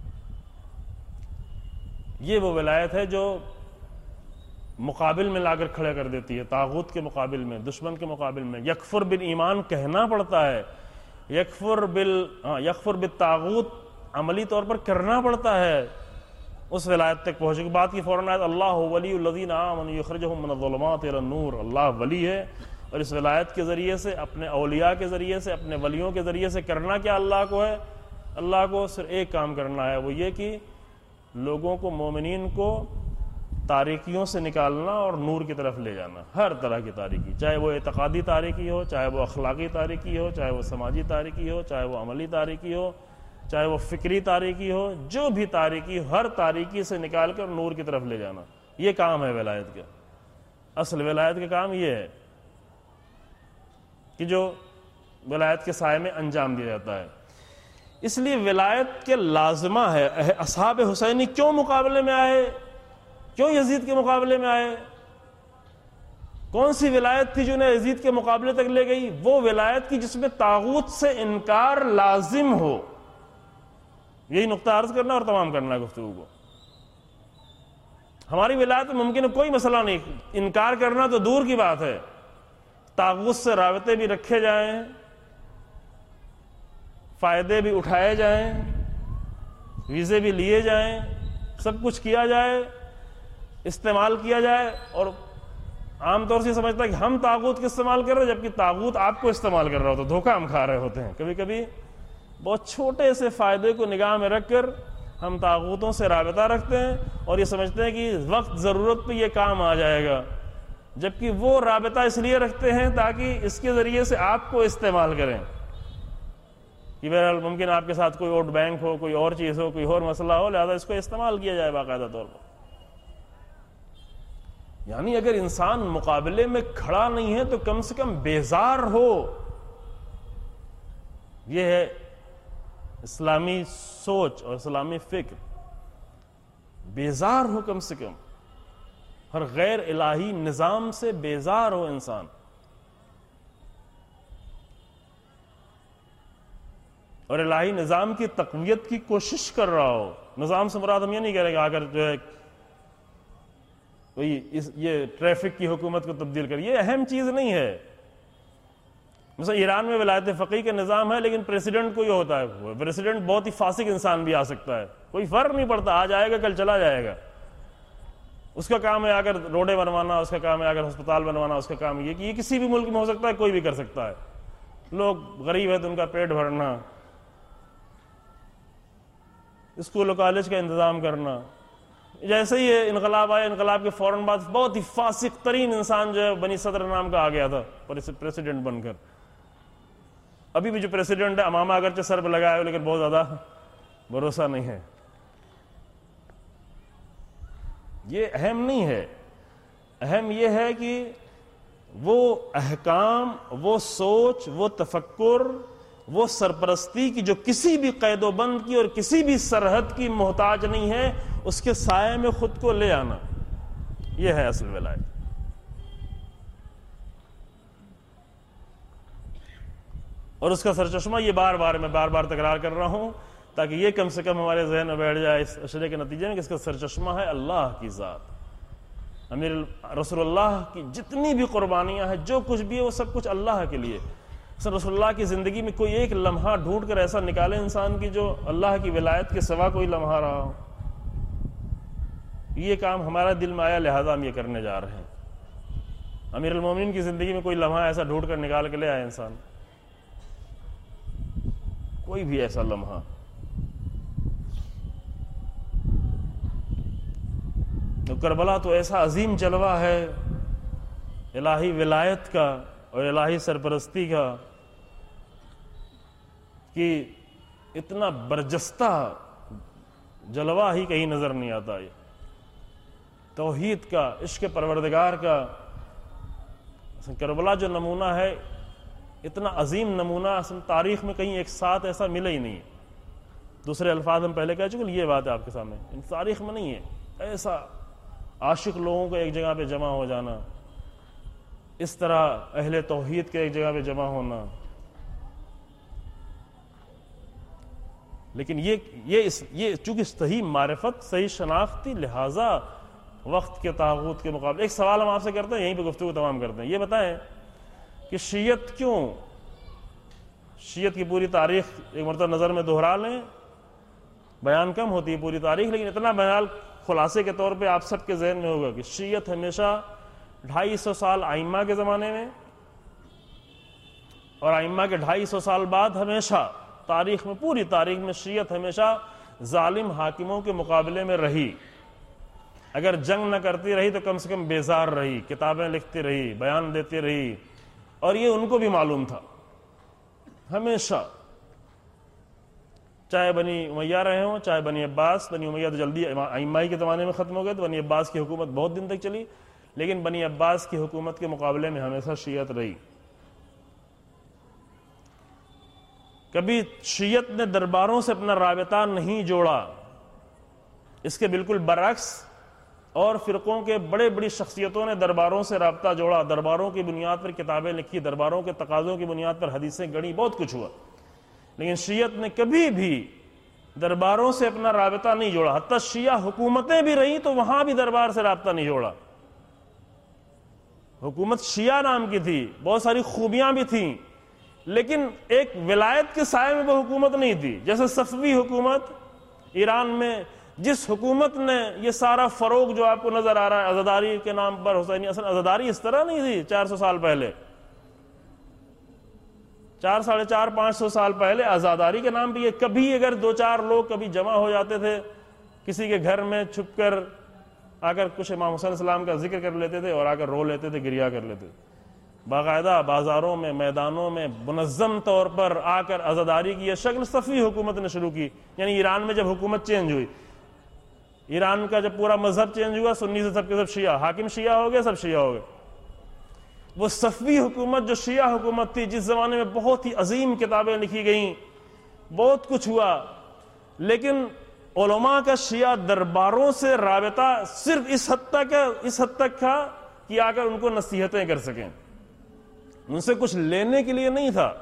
یہ وہ ولایت ہے جو مقابل میں لا کر کھڑے کر دیتی ہے، طاغوت کے مقابل میں، دشمن کے مقابل میں۔ یکفر بالایمان کہنا پڑتا ہے، یکفر بالطاغوت عملی طور پر کرنا پڑتا ہے اس ولایت تک پہنچے کی بات کی فوراً آیت اللہ ولی الذین آمنوا یخرجہم من الظلمات الی النور، اللہ ولی ہے، اور اس ولایت کے ذریعے سے، اپنے اولیاء کے ذریعے سے، اپنے ولیوں کے ذریعے سے کرنا کیا اللہ کو ہے؟ اللہ کو صرف ایک کام کرنا ہے، وہ یہ کہ لوگوں کو، مومنین کو تاریکیوں سے نکالنا اور نور کی طرف لے جانا، ہر طرح کی تاریکی، چاہے وہ اعتقادی تاریکی ہو، چاہے وہ اخلاقی تاریکی ہو، چاہے وہ سماجی تاریکی ہو، چاہے وہ عملی تاریکی ہو، چاہے وہ فکری تاریکی ہو، جو بھی تاریکی، ہر تاریکی سے نکال کر نور کی طرف لے جانا، یہ کام ہے ولایت کا۔ اصل ولایت کا کام یہ ہے کہ جو ولایت کے سائے میں انجام دیا جاتا ہے۔ اس لیے ولایت کے لازمہ ہے۔ اصحاب حسینی کیوں مقابلے میں آئے؟ کیوں یزید کے مقابلے میں آئے؟ کون سی ولایت تھی جو انہیں یزید کے مقابلے تک لے گئی؟ وہ ولایت کی جس میں طاغوت سے انکار لازم ہو۔ یہی نقطہ عرض کرنا اور تمام کرنا گفتگو کو۔ ہماری ولایت میں ممکن ہے کوئی مسئلہ نہیں، انکار کرنا تو دور کی بات ہے، طاغوت سے رابطے بھی رکھے جائیں، فائدے بھی اٹھائے جائیں، ویزے بھی لیے جائیں، سب کچھ کیا جائے، استعمال کیا جائے، اور عام طور سے سمجھتا ہے کہ ہم طاغوت کے استعمال کر رہے ہیں، جبکہ طاغوت آپ کو استعمال کر رہا ہوتا ہے، دھوکہ ہم کھا رہے ہوتے ہیں۔ کبھی کبھی بہت چھوٹے سے فائدے کو نگاہ میں رکھ کر ہم طاغوتوں سے رابطہ رکھتے ہیں اور یہ سمجھتے ہیں کہ وقت ضرورت پہ یہ کام آ جائے گا، جبکہ وہ رابطہ اس لیے رکھتے ہیں تاکہ اس کے ذریعے سے آپ کو استعمال کریں، کہ بہرحال ممکن آپ کے ساتھ کوئی ووٹ بینک ہو، کوئی اور چیز ہو، کوئی اور مسئلہ ہو، لہذا اس کو استعمال کیا جائے باقاعدہ طور پر۔ یعنی اگر انسان مقابلے میں کھڑا نہیں ہے تو کم سے کم بیزار ہو۔ یہ ہے اسلامی سوچ اور اسلامی فکر، بیزار ہو کم سے کم، ہر غیر الہی نظام سے بیزار ہو انسان، اور الہی نظام کی تقویت کی کوشش کر رہا ہو۔ نظام سے مراد ہم یہ نہیں کہہ رہے کہ اگر جو ہے یہ ٹریفک کی حکومت کو تبدیل کر، یہ اہم چیز نہیں ہے۔ مثلا ایران میں ولایت فقیہ کا نظام ہے، لیکن پریسیڈنٹ کوئی ہوتا ہے، پریسیڈنٹ بہت ہی فاسق انسان بھی آ سکتا ہے، کوئی فرق نہیں پڑتا، آج آئے گا کل چلا جائے گا۔ اس کا کام ہے آ کر روڈیں بنوانا، اس کا کام ہے آ کر ہسپتال بنوانا، اس کا کام یہ کہ یہ کسی بھی ملک میں ہو سکتا ہے، کوئی بھی کر سکتا ہے۔ لوگ غریب ہیں تو ان کا پیٹ بھرنا، اسکول و کالج کا انتظام کرنا۔ جیسے ہی یہ انقلاب آیا، انقلاب کے فوراً بعد بہت ہی فاسق ترین انسان جو ہے بنی صدر نام کا آ گیا تھا پریسیڈنٹ بن کر۔ ابھی بھی جو پریسیڈنٹ ہے، امامہ اگرچہ سر پہ لگایا ہے، لیکن بہت زیادہ بھروسہ نہیں ہے۔ یہ اہم نہیں ہے، اہم یہ ہے کہ وہ احکام، وہ سوچ، وہ تفکر، وہ سرپرستی کی جو کسی بھی قید و بند کی اور کسی بھی سرحد کی محتاج نہیں ہے، اس کے سائے میں خود کو لے آنا، یہ ہے اصل ولایت۔ اور اس کا سرچشمہ، یہ میں بار بار تکرار کر رہا ہوں تاکہ یہ کم سے کم ہمارے ذہن میں بیٹھ جائے اس اشرے کے نتیجے میں، کہ اس کا سرچشمہ ہے اللہ کی ذات۔ امیر رسول اللہ کی جتنی بھی قربانیاں ہیں، جو کچھ بھی ہے، وہ سب کچھ اللہ کے لیے۔ رسول اللہ کی زندگی میں کوئی ایک لمحہ ڈھونڈ کر ایسا نکالے انسان کی جو اللہ کی ولایت کے سوا کوئی لمحہ رہا ہو۔ یہ کام ہمارا دل میں آیا، لہذا ہم یہ کرنے جا رہے ہیں۔ امیر المومنین کی زندگی میں کوئی لمحہ ایسا ڈھونڈ کر نکال کے لے آئے انسان، کوئی بھی ایسا لمحہ۔ تو کربلا تو ایسا عظیم جلوہ ہے الہی ولایت کا اور الہی سرپرستی کا کہ اتنا برجستہ جلوہ ہی کہیں نظر نہیں آتا۔ یہ توحید کا، عشق پروردگار کا کربلا جو نمونہ ہے، اتنا عظیم نمونہ اصل تاریخ میں کہیں ایک ساتھ ایسا ملا ہی نہیں۔ دوسرے الفاظ ہم پہلے کہہ چکے، یہ بات ہے آپ کے سامنے، ان تاریخ میں نہیں ہے ایسا عاشق لوگوں کو ایک جگہ پہ جمع ہو جانا، اس طرح اہل توحید کے ایک جگہ پہ جمع ہونا۔ لیکن یہ چونکہ صحیح معرفت، صحیح شناخت تھی، لہٰذا وقت کے طاغوت کے مقابلے۔ ایک سوال ہم آپ سے کرتے ہیں، یہیں پہ گفتگو تمام کرتے ہیں۔ یہ بتائیں کہ شیعت کیوں، شیعت کی پوری تاریخ ایک مرتبہ نظر میں دہرا لیں، بیان کم ہوتی ہے پوری تاریخ، لیکن اتنا بیان خلاصے کے طور پہ آپ سب کے ذہن میں ہوگا کہ شیعت ہمیشہ 250 سال ائمہ کے زمانے میں اور ائمہ کے 250 سال بعد ہمیشہ تاریخ میں، پوری تاریخ میں شیعت ہمیشہ ظالم حاکموں کے مقابلے میں رہی۔ اگر جنگ نہ کرتی رہی تو کم سے کم بیزار رہی، کتابیں لکھتی رہی، بیان دیتی رہی، اور یہ ان کو بھی معلوم تھا ہمیشہ، چاہے بنی امیہ رہے ہوں، چاہے بنی عباس۔ بنی امیہ تو جلدی ائمہ کے زمانے میں ختم ہو گئے، تو بنی عباس کی حکومت بہت دن تک چلی، لیکن بنی عباس کی حکومت کے مقابلے میں ہمیشہ شیعت رہی۔ کبھی شیعت نے درباروں سے اپنا رابطہ نہیں جوڑا، اس کے بالکل برعکس اور فرقوں کے بڑے بڑی شخصیتوں نے درباروں سے رابطہ جوڑا، درباروں کی بنیاد پر کتابیں لکھی، درباروں کے تقاضوں کی بنیاد پر حدیثیں گڑھی، بہت کچھ ہوا، لیکن شیعت نے کبھی بھی درباروں سے اپنا رابطہ نہیں جوڑا۔ حتیٰ شیعہ حکومتیں بھی رہیں تو وہاں بھی دربار سے رابطہ نہیں جوڑا۔ حکومت شیعہ نام کی تھی، بہت ساری خوبیاں بھی تھیں، لیکن ایک ولایت کے سائے میں وہ حکومت نہیں تھی۔ جیسے صفوی حکومت ایران میں، جس حکومت نے یہ سارا فروغ جو آپ کو نظر آ رہا ہے عزاداری کے نام پر، حسینی، اصل عزاداری اس طرح نہیں تھی 400 سال پہلے، 400-450 سال پہلے عزاداری کے نام پہ یہ کبھی اگر 2-4 لوگ کبھی جمع ہو جاتے تھے کسی کے گھر میں چھپ کر، آ کر کچھ امام حسین السلام کا ذکر کر لیتے تھے اور آ کر رو لیتے تھے، گریا کر لیتے تھے۔ باقاعدہ بازاروں میں، میدانوں میں منظم طور پر آ کر عزاداری کی یہ شکل صفوی حکومت نے شروع کی۔ یعنی ایران میں جب حکومت چینج ہوئی، ایران کا جب پورا مذہب چینج ہوا، سنی سے سب کے سب شیعہ، حاکم شیعہ ہو گئے، سب شیعہ ہو گئے۔ وہ صفوی حکومت جو شیعہ حکومت تھی، جس زمانے میں بہت ہی عظیم کتابیں لکھی گئیں، بہت کچھ ہوا، لیکن علماء کا شیعہ درباروں سے رابطہ صرف اس حد تک تھا کہ آ کر ان کو نصیحتیں کر سکیں، ان سے کچھ لینے کے لیے نہیں تھا۔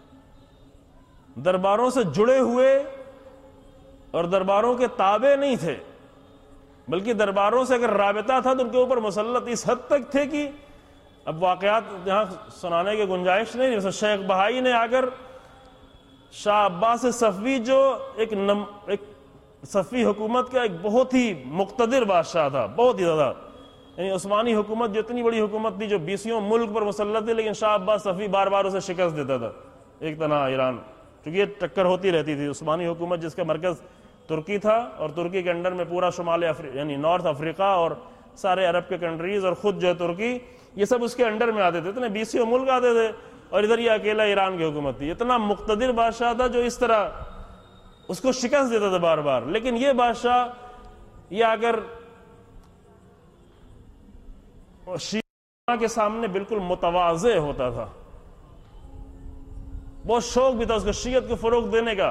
درباروں سے جڑے ہوئے اور درباروں کے تابع نہیں تھے، بلکہ درباروں سے اگر رابطہ تھا تو ان کے اوپر مسلط اس حد تک تھے کہ اب واقعات یہاں سنانے کی گنجائش نہیں۔ جیسے شیخ بہائی نے آ کر شاہ عباس صفوی، جو ایک صفوی حکومت کا ایک بہت ہی مقتدر بادشاہ تھا، بہت ہی زیادہ، یعنی عثمانی حکومت جو اتنی بڑی حکومت تھی جو 20 ملک پر مسلط تھی، لیکن شاہ عباس صفوی بار بار اسے شکست دیتا تھا ایک تنہا ایران، کیونکہ یہ ٹکر ہوتی رہتی تھی۔ عثمانی حکومت جس کا مرکز ترکی تھا اور ترکی کے انڈر میں پورا شمال یعنی نارتھ افریقہ اور سارے عرب کے کنٹریز اور خود جو ہے ترکی، یہ سب اس کے انڈر میں آتے تھے، اتنے 20 ملک آتے تھے، اور ادھر یہ اکیلا ایران کی حکومت تھی۔ اتنا مقتدر بادشاہ تھا جو اس طرح اس کو شکست دیتا تھا بار بار، لیکن یہ بادشاہ یہ آ کر شیعہ کے سامنے بالکل متواضع ہوتا تھا، بہت شوق بھی تھا اس کو شیعت کو فروغ دینے کا،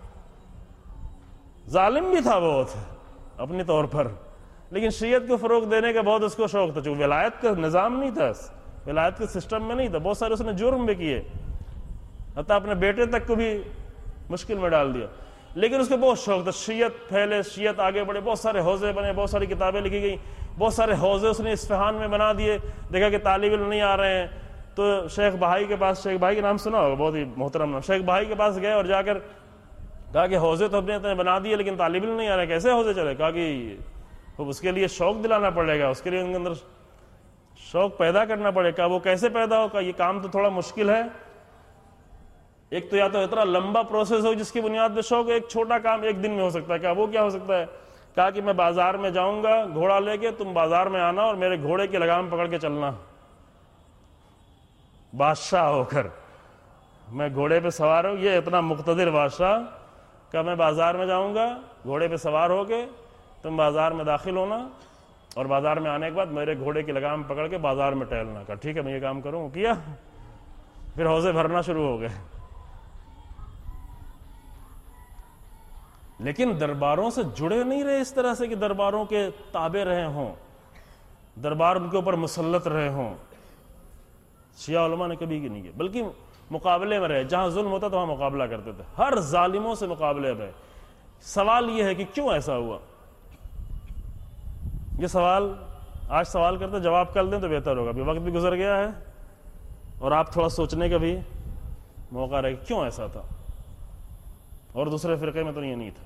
ظالم بھی تھا بہت اپنے طور پر، لیکن شیعت کو فروغ دینے کا بہت اس کو شوق تھا، چونکہ ولایت کا نظام نہیں تھا، ولایت کے سسٹم میں نہیں تھا، بہت سارے اس نے جرم بھی کیے، حتیٰ اپنے بیٹے تک کو بھی مشکل میں ڈال دیا، لیکن اس کو بہت شوق تھا شیعت پھیلے، شیعت آگے بڑھے، بہت سارے حوزے بنے، بہت ساری کتابیں لکھی گئی، بہت سارے حوزے اس نے اصفہان میں بنا دیے۔ دیکھا کہ طالب علم نہیں آ رہے ہیں تو شیخ بہائی کے پاس، شیخ بہائی کے نام سنا ہوگا، بہت ہی محترم نام، شیخ بہائی کے پاس گئے اور جا کر کہا کہ حوزے تو اپنے بنا دیے لیکن طالب علم نہیں آ رہے، کیسے حوزے چلے؟ کہا کہ اس کے لیے شوق دلانا پڑے گا، اس کے لیے ان کے اندر شوق پیدا کرنا پڑے گا۔ وہ کیسے پیدا ہوگا؟ یہ کام تو تھوڑا مشکل ہے، ایک تو یا تو اتنا لمبا پروسیس ہو جس کی بنیاد پہ شوق، ایک چھوٹا کام ایک دن میں ہو سکتا ہے۔ کیا وہ کیا ہو سکتا ہے؟ کہا کہ میں بازار میں جاؤں گا گھوڑا لے کے، تم بازار میں آنا اور میرے گھوڑے کی لگام پکڑ کے چلنا، بادشاہ ہو کر میں گھوڑے پہ سوار ہوں، یہ اتنا مقتدر بادشاہ کہ میں بازار میں جاؤں گا گھوڑے پہ سوار ہو کے، تم بازار میں داخل ہونا اور بازار میں آنے کے بعد میرے گھوڑے کی لگام پکڑ کے بازار میں ٹہلنا۔ کہا ٹھیک ہے میں یہ کام کروں، کیا، پھر حوضے بھرنا شروع ہو گئے۔ لیکن درباروں سے جڑے نہیں رہے اس طرح سے کہ درباروں کے تابع رہے ہوں، دربار ان کے اوپر مسلط رہے ہوں، شیعہ علماء نے کبھی نہیں کیا، بلکہ مقابلے میں رہے، جہاں ظلم ہوتا تو وہاں مقابلہ کرتے تھے، ہر ظالموں سے مقابلے رہے۔ سوال یہ ہے کہ کیوں ایسا ہوا؟ یہ سوال آج سوال کرتے، جواب کر دیں تو بہتر ہوگا، ابھی وقت بھی گزر گیا ہے اور آپ تھوڑا سوچنے کا بھی موقع رہے کیوں ایسا تھا، اور دوسرے فرقے میں تو یہ نہیں تھا۔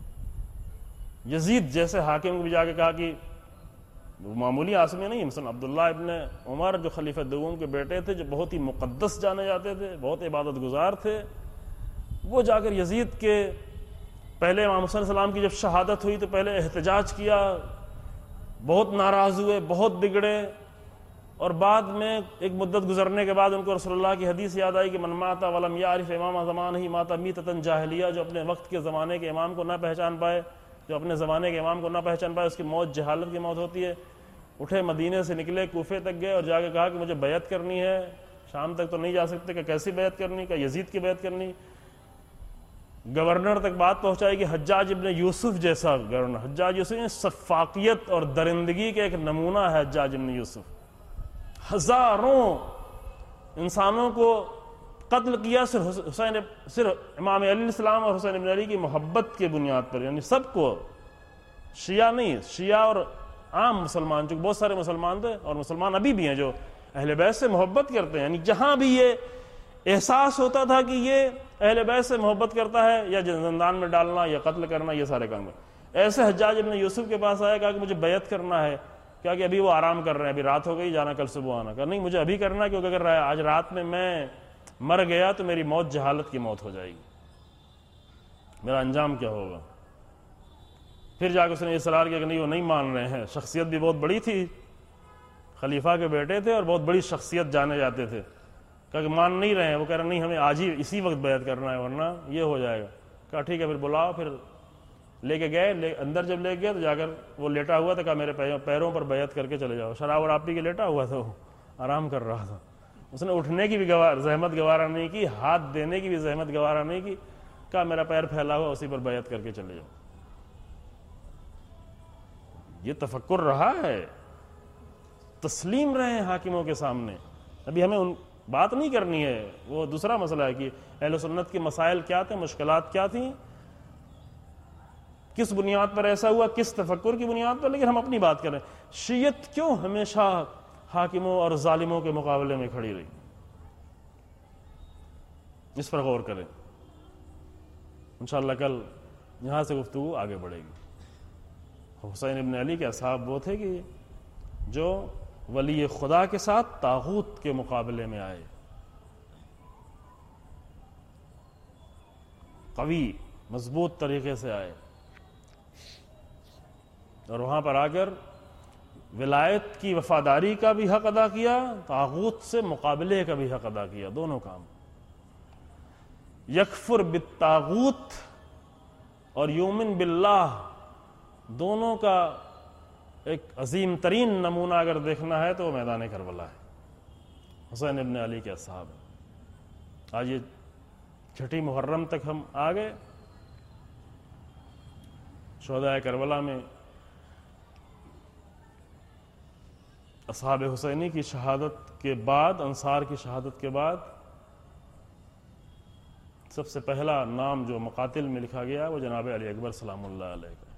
یزید جیسے حاکم کو بھی جا کے کہا کہ وہ معمولی آسمی نہیں، مثلا عبداللہ ابن عمر جو خلیفہ دوم کے بیٹے تھے، جو بہت ہی مقدس جانے جاتے تھے، بہت عبادت گزار تھے، وہ جا کر یزید کے پہلے امام حسین علیہ السلام کی جب شہادت ہوئی تو پہلے احتجاج کیا، بہت ناراض ہوئے، بہت بگڑے، اور بعد میں ایک مدت گزرنے کے بعد ان کو رسول اللہ کی حدیث یاد آئی کہ من مات ولم یعرف امام زمانہ مات میتۃ جاہلیہ، جو اپنے وقت کے زمانے کے امام کو نہ پہچان پائے، جو اپنے زمانے کے امام کو نہ پہچان پائے، اس کی موت جہالت کی موت ہوتی ہے۔ اٹھے مدینے سے نکلے، کوفے تک گئے اور جا کے کہا کہ مجھے بیعت کرنی ہے، شام تک تو نہیں جا سکتے، کہ کیسی بیعت کرنی؟ کہ یزید کی بیعت کرنی۔ گورنر تک بات پہنچائی کہ حجاج ابن یوسف جیسا گورنر، حجاج یوسف شفافیت اور درندگی کے ایک نمونہ ہے حجاج ابن یوسف، ہزاروں انسانوں کو قتل کیا صرف امام علیہ السلام اور حسین ابن علی کی محبت کے بنیاد پر، یعنی سب کو، شیعہ نہیں، شیعہ اور عام مسلمان، چونکہ بہت سارے مسلمان تھے اور مسلمان ابھی بھی ہیں جو اہل بیت سے محبت کرتے ہیں، یعنی جہاں بھی یہ احساس ہوتا تھا کہ یہ اہل بیت سے محبت کرتا ہے، یا زندان میں ڈالنا یا قتل کرنا، یہ سارے کام ہیں۔ ایسے حجاج ابن یوسف کے پاس آیا، کہا کہ مجھے بیعت کرنا ہے، کیا کہ ابھی وہ آرام کر رہے ہیں، ابھی رات ہو گئی، جانا کل صبح آنا، کہا نہیں مجھے ابھی کرنا ہے، کیونکہ اگر آج رات میں مر گیا تو میری موت جہالت کی موت ہو جائے گی، میرا انجام کیا ہوگا۔ پھر جا کے اس نے اصرار کیا کہ نہیں وہ نہیں مان رہے ہیں، شخصیت بھی بہت بڑی تھی، خلیفہ کے بیٹے تھے اور بہت بڑی شخصیت جانے جاتے تھے، کہا کہ مان نہیں رہے ہیں، وہ کہہ رہے نہیں ہمیں آج ہی اسی وقت بیعت کرنا ہے ورنہ یہ ہو جائے گا۔ کہا ٹھیک ہے پھر بلاؤ، پھر لے کے گئے، اندر جب لے گئے تو جا کر وہ لیٹا ہوا تھا، کہا میرے پیروں پر بیعت کر کے چلے جاؤ، شراب اور پی کے لیٹا ہوا تھا، وہ آرام کر رہا تھا، اس نے اٹھنے کی بھی زحمت گوارا نہیں کی، ہاتھ دینے کی بھی زحمت گوارا نہیں کی، کہا میرا پیر پھیلا ہوا اسی پر بیعت کر کے چلے جاؤ۔ یہ تفکر رہا ہے، تسلیم رہے ہیں حاکموں کے سامنے۔ ابھی ہمیں بات نہیں کرنی ہے، وہ دوسرا مسئلہ ہے کہ اہل سنت کے مسائل کیا تھے، مشکلات کیا تھیں، کس بنیاد پر ایسا ہوا، کس تفکر کی بنیاد پر، لیکن ہم اپنی بات کر رہے ہیں۔ شیعت کیوں ہمیشہ حاکموں اور ظالموں کے مقابلے میں کھڑی رہی، اس پر غور کریں، انشاءاللہ کل یہاں سے گفتگو آگے بڑھے گی۔ حسین ابن علی کے اصحاب وہ تھے کہ جو ولی خدا کے ساتھ طاغوت کے مقابلے میں آئے، قوی مضبوط طریقے سے آئے، اور وہاں پر آ کر ولایت کی وفاداری کا بھی حق ادا کیا، طاغوت سے مقابلے کا بھی حق ادا کیا، دونوں کام۔ یکفر بالطاغوت اور یؤمن باللہ، دونوں کا ایک عظیم ترین نمونہ اگر دیکھنا ہے تو میدان کربلا ہے، حسین ابن علی کے اصحاب۔ آج یہ چھٹی محرم تک ہم آ گئے، شہدائے کربلا میں اصحاب حسینی کی شہادت کے بعد، انصار کی شہادت کے بعد سب سے پہلا نام جو مقاتل میں لکھا گیا وہ جناب علی اکبر سلام اللہ علیہ کا۔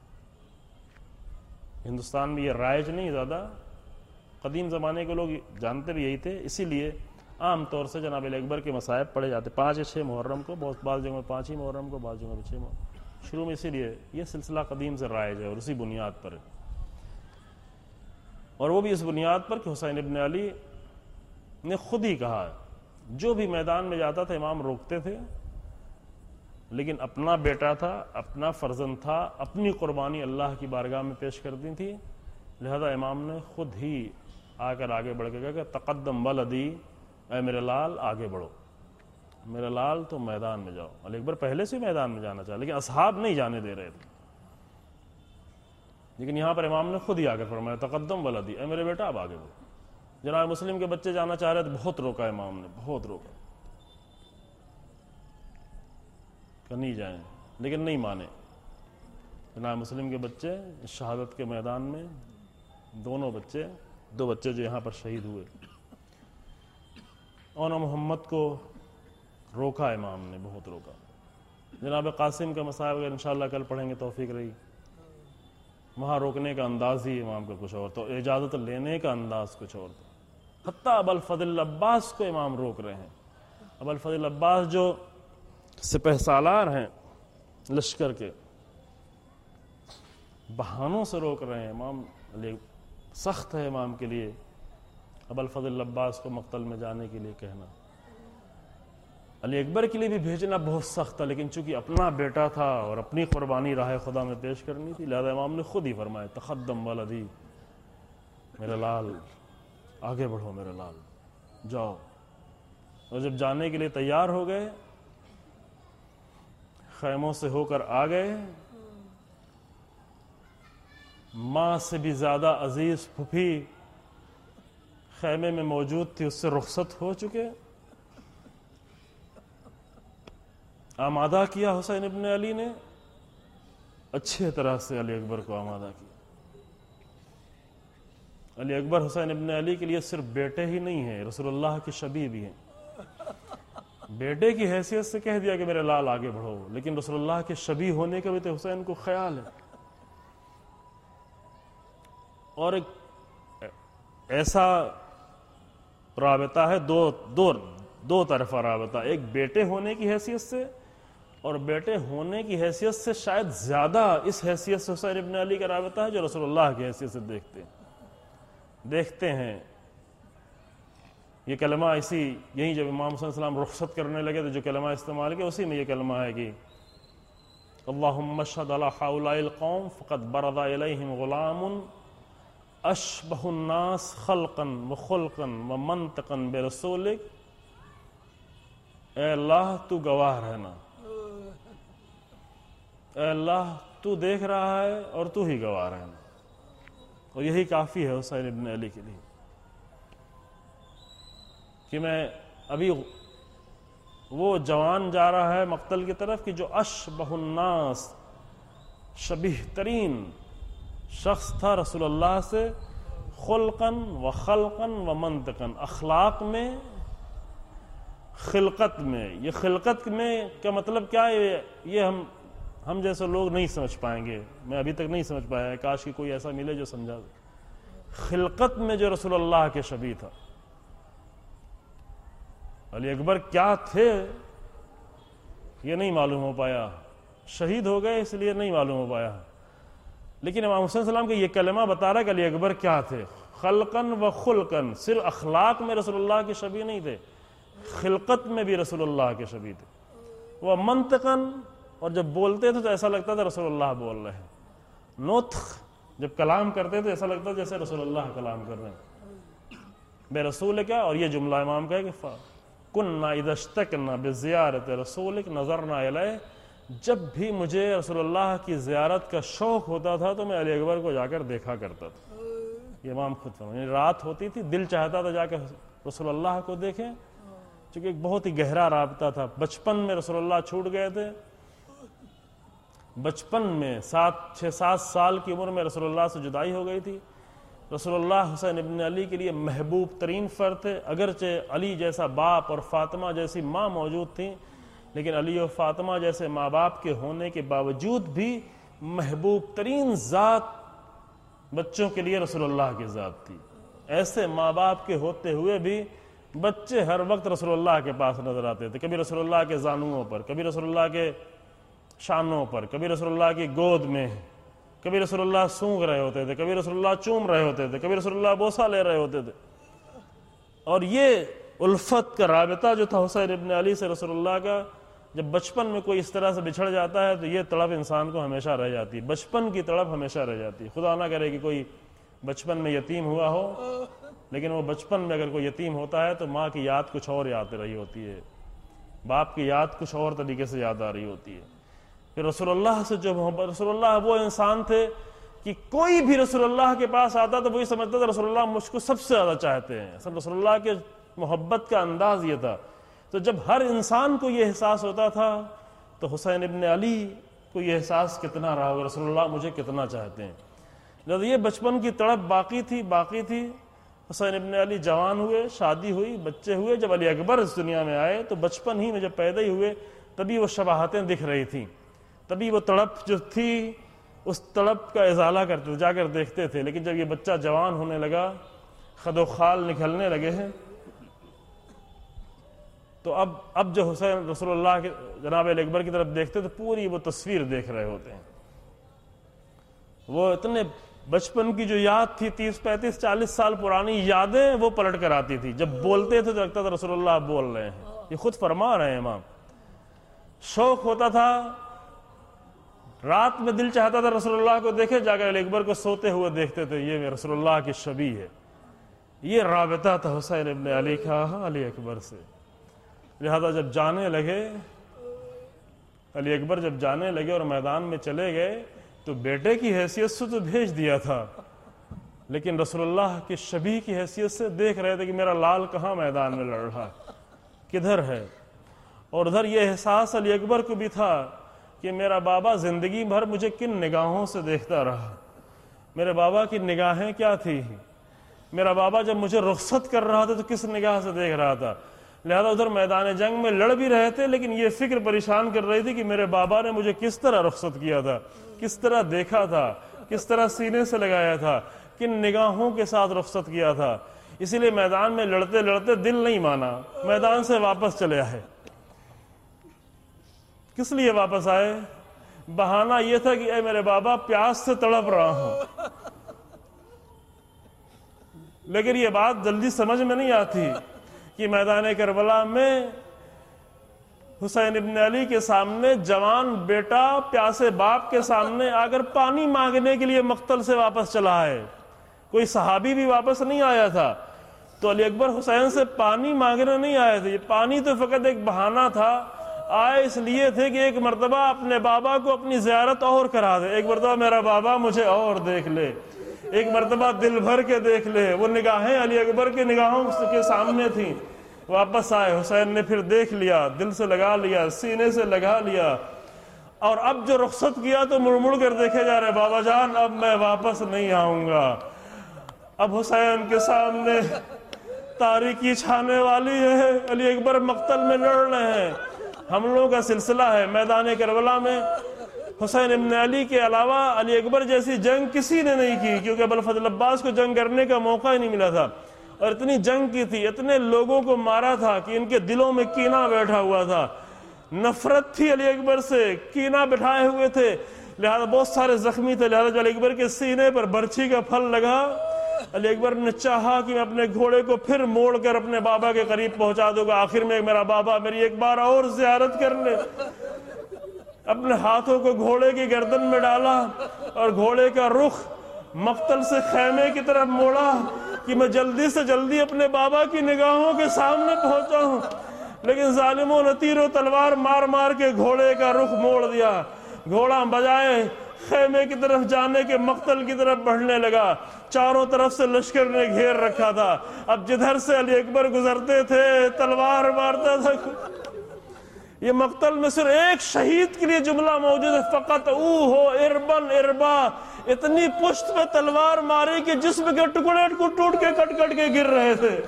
ہندوستان میں یہ رائج نہیں زیادہ، قدیم زمانے کے لوگ جانتے بھی یہی تھے، اسی لیے عام طور سے جناب علی اکبر کے مصائب پڑھے جاتے 5 یا 6 محرم کو، بعض جگہوں میں 5 ہی محرم کو، بعض جگہوں میں 6 محرم، شروع میں اسی لیے یہ سلسلہ قدیم سے رائج ہے اور اسی بنیاد پر ہے، اور وہ بھی اس بنیاد پر کہ حسین ابن علی نے خود ہی کہا، جو بھی میدان میں جاتا تھا امام روکتے تھے، لیکن اپنا بیٹا تھا، اپنا فرزند تھا، اپنی قربانی اللہ کی بارگاہ میں پیش کر دی تھی، لہذا امام نے خود ہی آ کر آگے بڑھ کے کہا کہ تقدم ولدی، اے میرے لال آگے بڑھو، میرے لال تو میدان میں جاؤ۔ علی اکبر پہلے سے میدان میں جانا چاہا لیکن اصحاب نہیں جانے دے رہے تھے، لیکن یہاں پر امام نے خود ہی آ کر فرمایا تقدم ولدی، اے میرے بیٹا اب آگے بڑھو۔ جناب مسلم کے بچے جانا چاہ رہے تھے، بہت روکا امام نے، بہت روکا کہ نہیں جائیں، لیکن نہیں مانے۔ جناب مسلم کے بچے شہادت کے میدان میں، دو بچے جو یہاں پر شہید ہوئے، اور محمد کو روکا امام نے، بہت روکا۔ جناب قاسم کا مصائب اگر انشاءاللہ کل پڑھیں گے توفیق رہی، وہاں روکنے کا انداز ہی امام کا کچھ اور، تو اجازت لینے کا انداز کچھ اور تھا۔ حتیٰ ابوالفضل عباس کو امام روک رہے ہیں، ابوالفضل عباس جو سپہ سالار ہیں لشکر کے، بہانوں سے روک رہے ہیں۔ امام علی سخت ہے امام کے لیے ابوالفضل عباس کو مقتل میں جانے کے لیے کہنا، علی اکبر کے لیے بھی بھیجنا بہت سخت تھا، لیکن چونکہ اپنا بیٹا تھا اور اپنی قربانی راہ خدا میں پیش کرنی تھی، لہذا امام نے خود ہی فرمایا تقدم ولدی، میرے لال آگے بڑھو، میرے لال جاؤ۔ اور جب جانے کے لیے تیار ہو گئے، خیموں سے ہو کر آ گئے، ماں سے بھی زیادہ عزیز پھوپھی خیمے میں موجود تھی، اس سے رخصت ہو چکے، آمادہ کیا حسین ابن علی نے، اچھے طرح سے علی اکبر کو آمادہ کیا۔ علی اکبر حسین ابن علی کے لیے صرف بیٹے ہی نہیں ہیں، رسول اللہ کے شبیہ بھی ہیں۔ بیٹے کی حیثیت سے کہہ دیا کہ میرے لال آگے بڑھو، لیکن رسول اللہ کے شبیہ ہونے کا بھی تو حسین کو خیال ہے۔ اور ایک ایسا رابطہ ہے، دو طرفہ رابطہ، ایک بیٹے ہونے کی حیثیت سے، اور بیٹے ہونے کی حیثیت سے شاید زیادہ اس حیثیت سے حسین ابن علی کا رابطہ ہے جو رسول اللہ کی حیثیت سے دیکھتے ہیں۔ یہ کلمہ یہی جب امام حسین علیہ السلام رخصت کرنے لگے تو جو کلمہ استعمال کیا اسی میں یہ کلمہ ہے کہ اللہم اشہد علی ہؤلاء القوم فقد برز الیہم غلام اشبہ الناس خلقا وخلقا ومنطقا برسولک۔ اے اللہ تو گواہ رہنا، اے اللہ تو دیکھ رہا ہے اور تو ہی گواہ رہنا، اور یہی کافی ہے حسین ابن علی کے لیے کہ میں ابھی وہ جوان جا رہا ہے مقتل کی طرف کہ جو اشبہ الناس، شبیہ ترین شخص تھا رسول اللہ سے، خلقاً و خلقاً و منطقاً، اخلاق میں، خلقت میں۔ یہ خلقت میں کا مطلب کیا ہے؟ یہ ہم جیسے لوگ نہیں سمجھ پائیں گے، میں ابھی تک نہیں سمجھ پایا ہے، کاش کہ کوئی ایسا ملے جو سمجھا دے۔ خلقت میں جو رسول اللہ کے شبیہ تھا، علی اکبر کیا تھے یہ نہیں معلوم ہو پایا، شہید ہو گئے اس لیے نہیں معلوم ہو پایا، لیکن امام حسین صلی اللہ علیہ وسلم کا یہ کلمہ بتا رہا ہے کہ علی اکبر کیا تھے، خلقاً و خلقاً۔ صرف اخلاق میں رسول اللہ کے شبیہ نہیں تھے، خلقت میں بھی رسول اللہ کے شبیہ تھے، وہ منطقاً، اور جب بولتے تھے تو ایسا لگتا تھا رسول اللہ بول رہے ہیں، نطق جب کلام کرتے تھے ایسا لگتا جیسے رسول اللہ کلام کر رہے ہیں۔ بے رسول کیا، اور یہ جملہ امام کا ہے کہ کُنَّا اِذَا اشْتَقْنَا بِزِيَارَةِ رَسُولِكَ نَظَرْنَا إِلَيْهِ، جب بھی مجھے رسول اللہ کی زیارت کا شوق ہوتا تھا تو میں علی اکبر کو جا کر دیکھا کرتا تھا۔ یہ امام خود فرماتے ہیں، رات ہوتی تھی دل چاہتا تھا جا کے رسول اللہ کو دیکھیں، چونکہ ایک بہت ہی گہرا رابطہ تھا۔ بچپن میں رسول اللہ چھوٹ گئے تھے، بچپن میں 6-7 سال کی عمر میں رسول اللہ سے جدائی ہو گئی تھی۔ رسول اللہ حسین ابن علی کے لیے محبوب ترین فرد تھے، اگرچہ علی جیسا باپ اور فاطمہ جیسی ماں موجود تھیں، لیکن علی و فاطمہ جیسے ماں باپ کے ہونے کے باوجود بھی محبوب ترین ذات بچوں کے لیے رسول اللہ کی ذات تھی۔ ایسے ماں باپ کے ہوتے ہوئے بھی بچے ہر وقت رسول اللہ کے پاس نظر آتے تھے، کبھی رسول اللہ کے زانوؤں پر، کبھی رسول اللہ کے شانوں پر، کبھی رسول اللہ کی گود میں، کبھی رسول اللہ سونگ رہے ہوتے تھے، کبھی رسول اللہ چوم رہے ہوتے تھے، کبھی رسول اللہ بوسہ لے رہے ہوتے تھے۔ اور یہ الفت کا رابطہ جو تھا حسین ابن علی سے رسول اللہ کا، جب بچپن میں کوئی اس طرح سے بچھڑ جاتا ہے تو یہ تڑپ انسان کو ہمیشہ رہ جاتی ہے، بچپن کی تڑپ ہمیشہ رہ جاتی ہے۔ خدا نہ کرے کہ کوئی بچپن میں یتیم ہوا ہو، لیکن وہ بچپن میں اگر کوئی یتیم ہوتا ہے تو ماں کی یاد کچھ اور یاد رہی ہوتی ہے، باپ کی یاد کچھ اور طریقے سے یاد آ رہی ہوتی ہے۔ پھر رسول اللہ سے جو محبت، رسول اللہ وہ انسان تھے کہ کوئی بھی رسول اللہ کے پاس آتا تو وہی سمجھتا تھا رسول اللہ مجھ کو سب سے زیادہ چاہتے ہیں۔ اصل رسول اللہ کے محبت کا انداز یہ تھا۔ تو جب ہر انسان کو یہ احساس ہوتا تھا تو حسین ابن علی کو یہ احساس کتنا رہا ہوگا رسول اللہ مجھے کتنا چاہتے ہیں۔ جب یہ بچپن کی تڑپ باقی تھی، حسین ابن علی جوان ہوئے، شادی ہوئی، بچے ہوئے، جب علی اکبر اس دنیا میں آئے تو بچپن ہی میں جب پیدا ہی ہوئے تبھی وہ شباہتیں دکھ رہی تھیں، تبھی وہ تڑپ جو تھی اس تڑپ کا ازالہ کرتے تھے، جا کر دیکھتے تھے۔ لیکن جب یہ بچہ جوان ہونے لگا، خد و خال نکلنے لگے ہیں، تو اب جو حسین رسول اللہ کے جناب علی اکبر کی طرف دیکھتے تو پوری وہ تصویر دیکھ رہے ہوتے ہیں۔ وہ اتنے بچپن کی جو یاد تھی 30-35-40 سال پرانی یادیں وہ پلٹ کر آتی تھی، جب بولتے تھے تو لگتا تھا رسول اللہ بول رہے ہیں، یہ خود فرما رہے ہیں امام۔ شوق ہوتا تھا، رات میں دل چاہتا تھا رسول اللہ کو دیکھے، جا کر علی اکبر کو سوتے ہوئے دیکھتے تھے، یہ رسول اللہ کی شبیہ ہے۔ یہ رابطہ تھا حسین ابن علی کا علی اکبر سے۔ لہذا جب جانے لگے، علی اکبر جب جانے لگے اور میدان میں چلے گئے تو بیٹے کی حیثیت سے تو بھیج دیا تھا، لیکن رسول اللہ کی شبیہ کی حیثیت سے دیکھ رہے تھے کہ میرا لال کہاں میدان میں لڑ رہا ہے، کدھر ہے۔ اور ادھر یہ احساس علی اکبر کو بھی تھا کہ میرا بابا زندگی بھر مجھے کن نگاہوں سے دیکھتا رہا، میرے بابا کی نگاہیں کیا تھی، میرا بابا جب مجھے رخصت کر رہا تھا تو کس نگاہ سے دیکھ رہا تھا۔ لہذا ادھر میدان جنگ میں لڑ بھی رہے تھے، لیکن یہ فکر پریشان کر رہی تھی کہ میرے بابا نے مجھے کس طرح رخصت کیا تھا، کس طرح دیکھا تھا، کس طرح سینے سے لگایا تھا، کن نگاہوں کے ساتھ رخصت کیا تھا۔ اسی لیے میدان میں لڑتے لڑتے دل نہیں مانا، میدان سے واپس چلے آئے۔ کس لیے واپس آئے؟ بہانہ یہ تھا کہ اے میرے بابا پیاس سے تڑپ رہا ہوں۔ لیکن یہ بات جلدی سمجھ میں نہیں آتی کہ میدان کربلا میں حسین ابن علی کے سامنے جوان بیٹا پیاسے باپ کے سامنے آ کر پانی مانگنے کے لیے مقتل سے واپس چلا ہے۔ کوئی صحابی بھی واپس نہیں آیا تھا، تو علی اکبر حسین سے پانی مانگنے نہیں آئے تھے۔ یہ پانی تو فقط ایک بہانہ تھا، آئے اس لیے تھے کہ ایک مرتبہ اپنے بابا کو اپنی زیارت اور کرا دے، ایک مرتبہ میرا بابا مجھے اور دیکھ لے، ایک مرتبہ دل بھر کے دیکھ لے۔ وہ نگاہیں علی اکبر کے نگاہوں کے سامنے تھیں۔ واپس آئے، حسین نے پھر دیکھ لیا، دل سے لگا لیا، سینے سے لگا لیا، اور اب جو رخصت کیا تو مڑ مڑ کر دیکھے جا رہے، بابا جان اب میں واپس نہیں آؤں گا۔ اب حسین کے سامنے تاریکی چھانے والی ہے، علی اکبر مقتل میں لڑ رہے ہیں، حملوں کا سلسلہ ہے۔ میدان کربلا میں حسین ابن علی کے علاوہ علی اکبر جیسی جنگ کسی نے نہیں کی، کیونکہ ابوالفضل عباس کو جنگ کرنے کا موقع ہی نہیں ملا تھا، اور اتنی جنگ کی تھی، اتنے لوگوں کو مارا تھا کہ ان کے دلوں میں کینہ بیٹھا ہوا تھا، نفرت تھی علی اکبر سے، کینہ بٹھائے ہوئے تھے، لہذا بہت سارے زخمی تھے۔ لہذا جو علی اکبر کے سینے پر برچھی کا پھل لگا، علی اکبر نے چاہا کہ میں اپنے گھوڑے کو پھر موڑ کر اپنے بابا کے قریب پہنچا دوں گا، آخر میں میرا بابا میری ایک بار اور زیارت کر لے۔ اپنے ہاتھوں کو گھوڑے کی گردن میں ڈالا اور گھوڑے کا رخ مقتل سے خیمے کی طرف موڑا کہ میں جلدی سے جلدی اپنے بابا کی نگاہوں کے سامنے پہنچا ہوں، لیکن ظالموں نے تیر و تلوار مار مار کے گھوڑے کا رخ موڑ دیا۔ گھوڑا بجائے خیمے کی طرف جانے کے مقتل کی طرف بڑھنے لگا، چاروں طرف سے لشکر نے گھیر رکھا تھا۔ اب جدھر سے علی اکبر گزرتے تھے تلوار مارتا تھا۔ یہ مقتل میں صرف ایک شہید کے لیے جملہ موجود ہے، فقط او ہو اربن اربا، اتنی پشت پہ تلوار ماری کہ جسم کے ٹکڑے ٹوٹ کے کٹ کٹ کے گر رہے تھے۔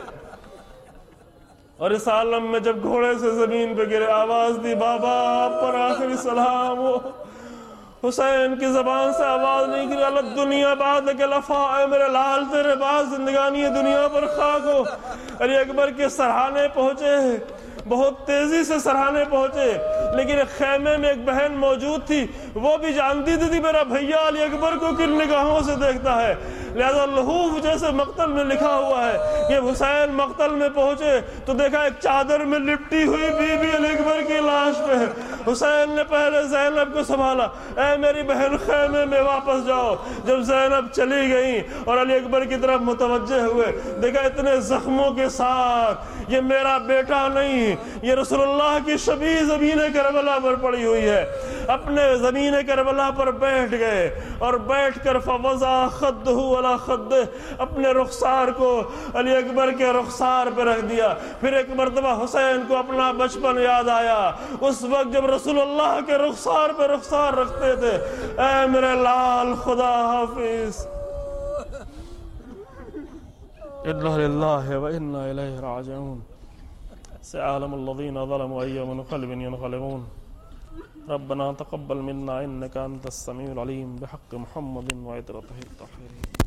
اور اس عالم میں جب گھوڑے سے زمین پہ گرے، آواز دی بابا آپ پر آخری سلام ہو۔ حسین کی زبان سے آواز نہیں گری، اللہ دنیا بعد کے لفا، اے میرے لال تیرے بعد زندگانی دنیا پر خاک ہو۔ علی اکبر کے سرحانے پہنچے، بہت تیزی سے سرحانے پہنچے، لیکن ایک خیمے میں ایک بہن موجود تھی، وہ بھی جانتی تھی میرا بھیا علی اکبر کو کن نگاہوں سے دیکھتا ہے، لہذا لحوف جیسے مقتل میں لکھا ہوا ہے کہ حسین مقتل میں پہنچے تو دیکھا ایک چادر میں لپٹی ہوئی بی بی علی اکبر کی لاش پہ۔ حسین نے پہلے زینب کو سنبھالا، اے میری بہن خیمے میں واپس جاؤ۔ جب زینب چلی گئی اور علی اکبر کی طرف متوجہ ہوئے، دیکھا اتنے زخموں کے ساتھ یہ میرا بیٹا نہیں، یہ رسول اللہ کی شبیہ زمین کربلا پر پڑی ہوئی ہے۔ اپنے زمین کربلا پر بیٹھ گئے اور بیٹھ کر فوضع خدہ علی خدہ، اپنے رخسار کو علی اکبر کے رخسار پہ رکھ دیا۔ پھر ایک مرتبہ حسین کو اپنا بچپن یاد آیا، اس وقت جب رسول اللہ کے رخسار پہ رخسار رکھتے تھے۔ اے میرے لال خدا حافظ۔ انا للہ و انا الیہ راجعون۔ سيعلم الذين ظلموا أي منقلب ينقلبون. ربنا تقبل منا إنك أنت السميع العليم بحق محمد وعترته الطاهرين.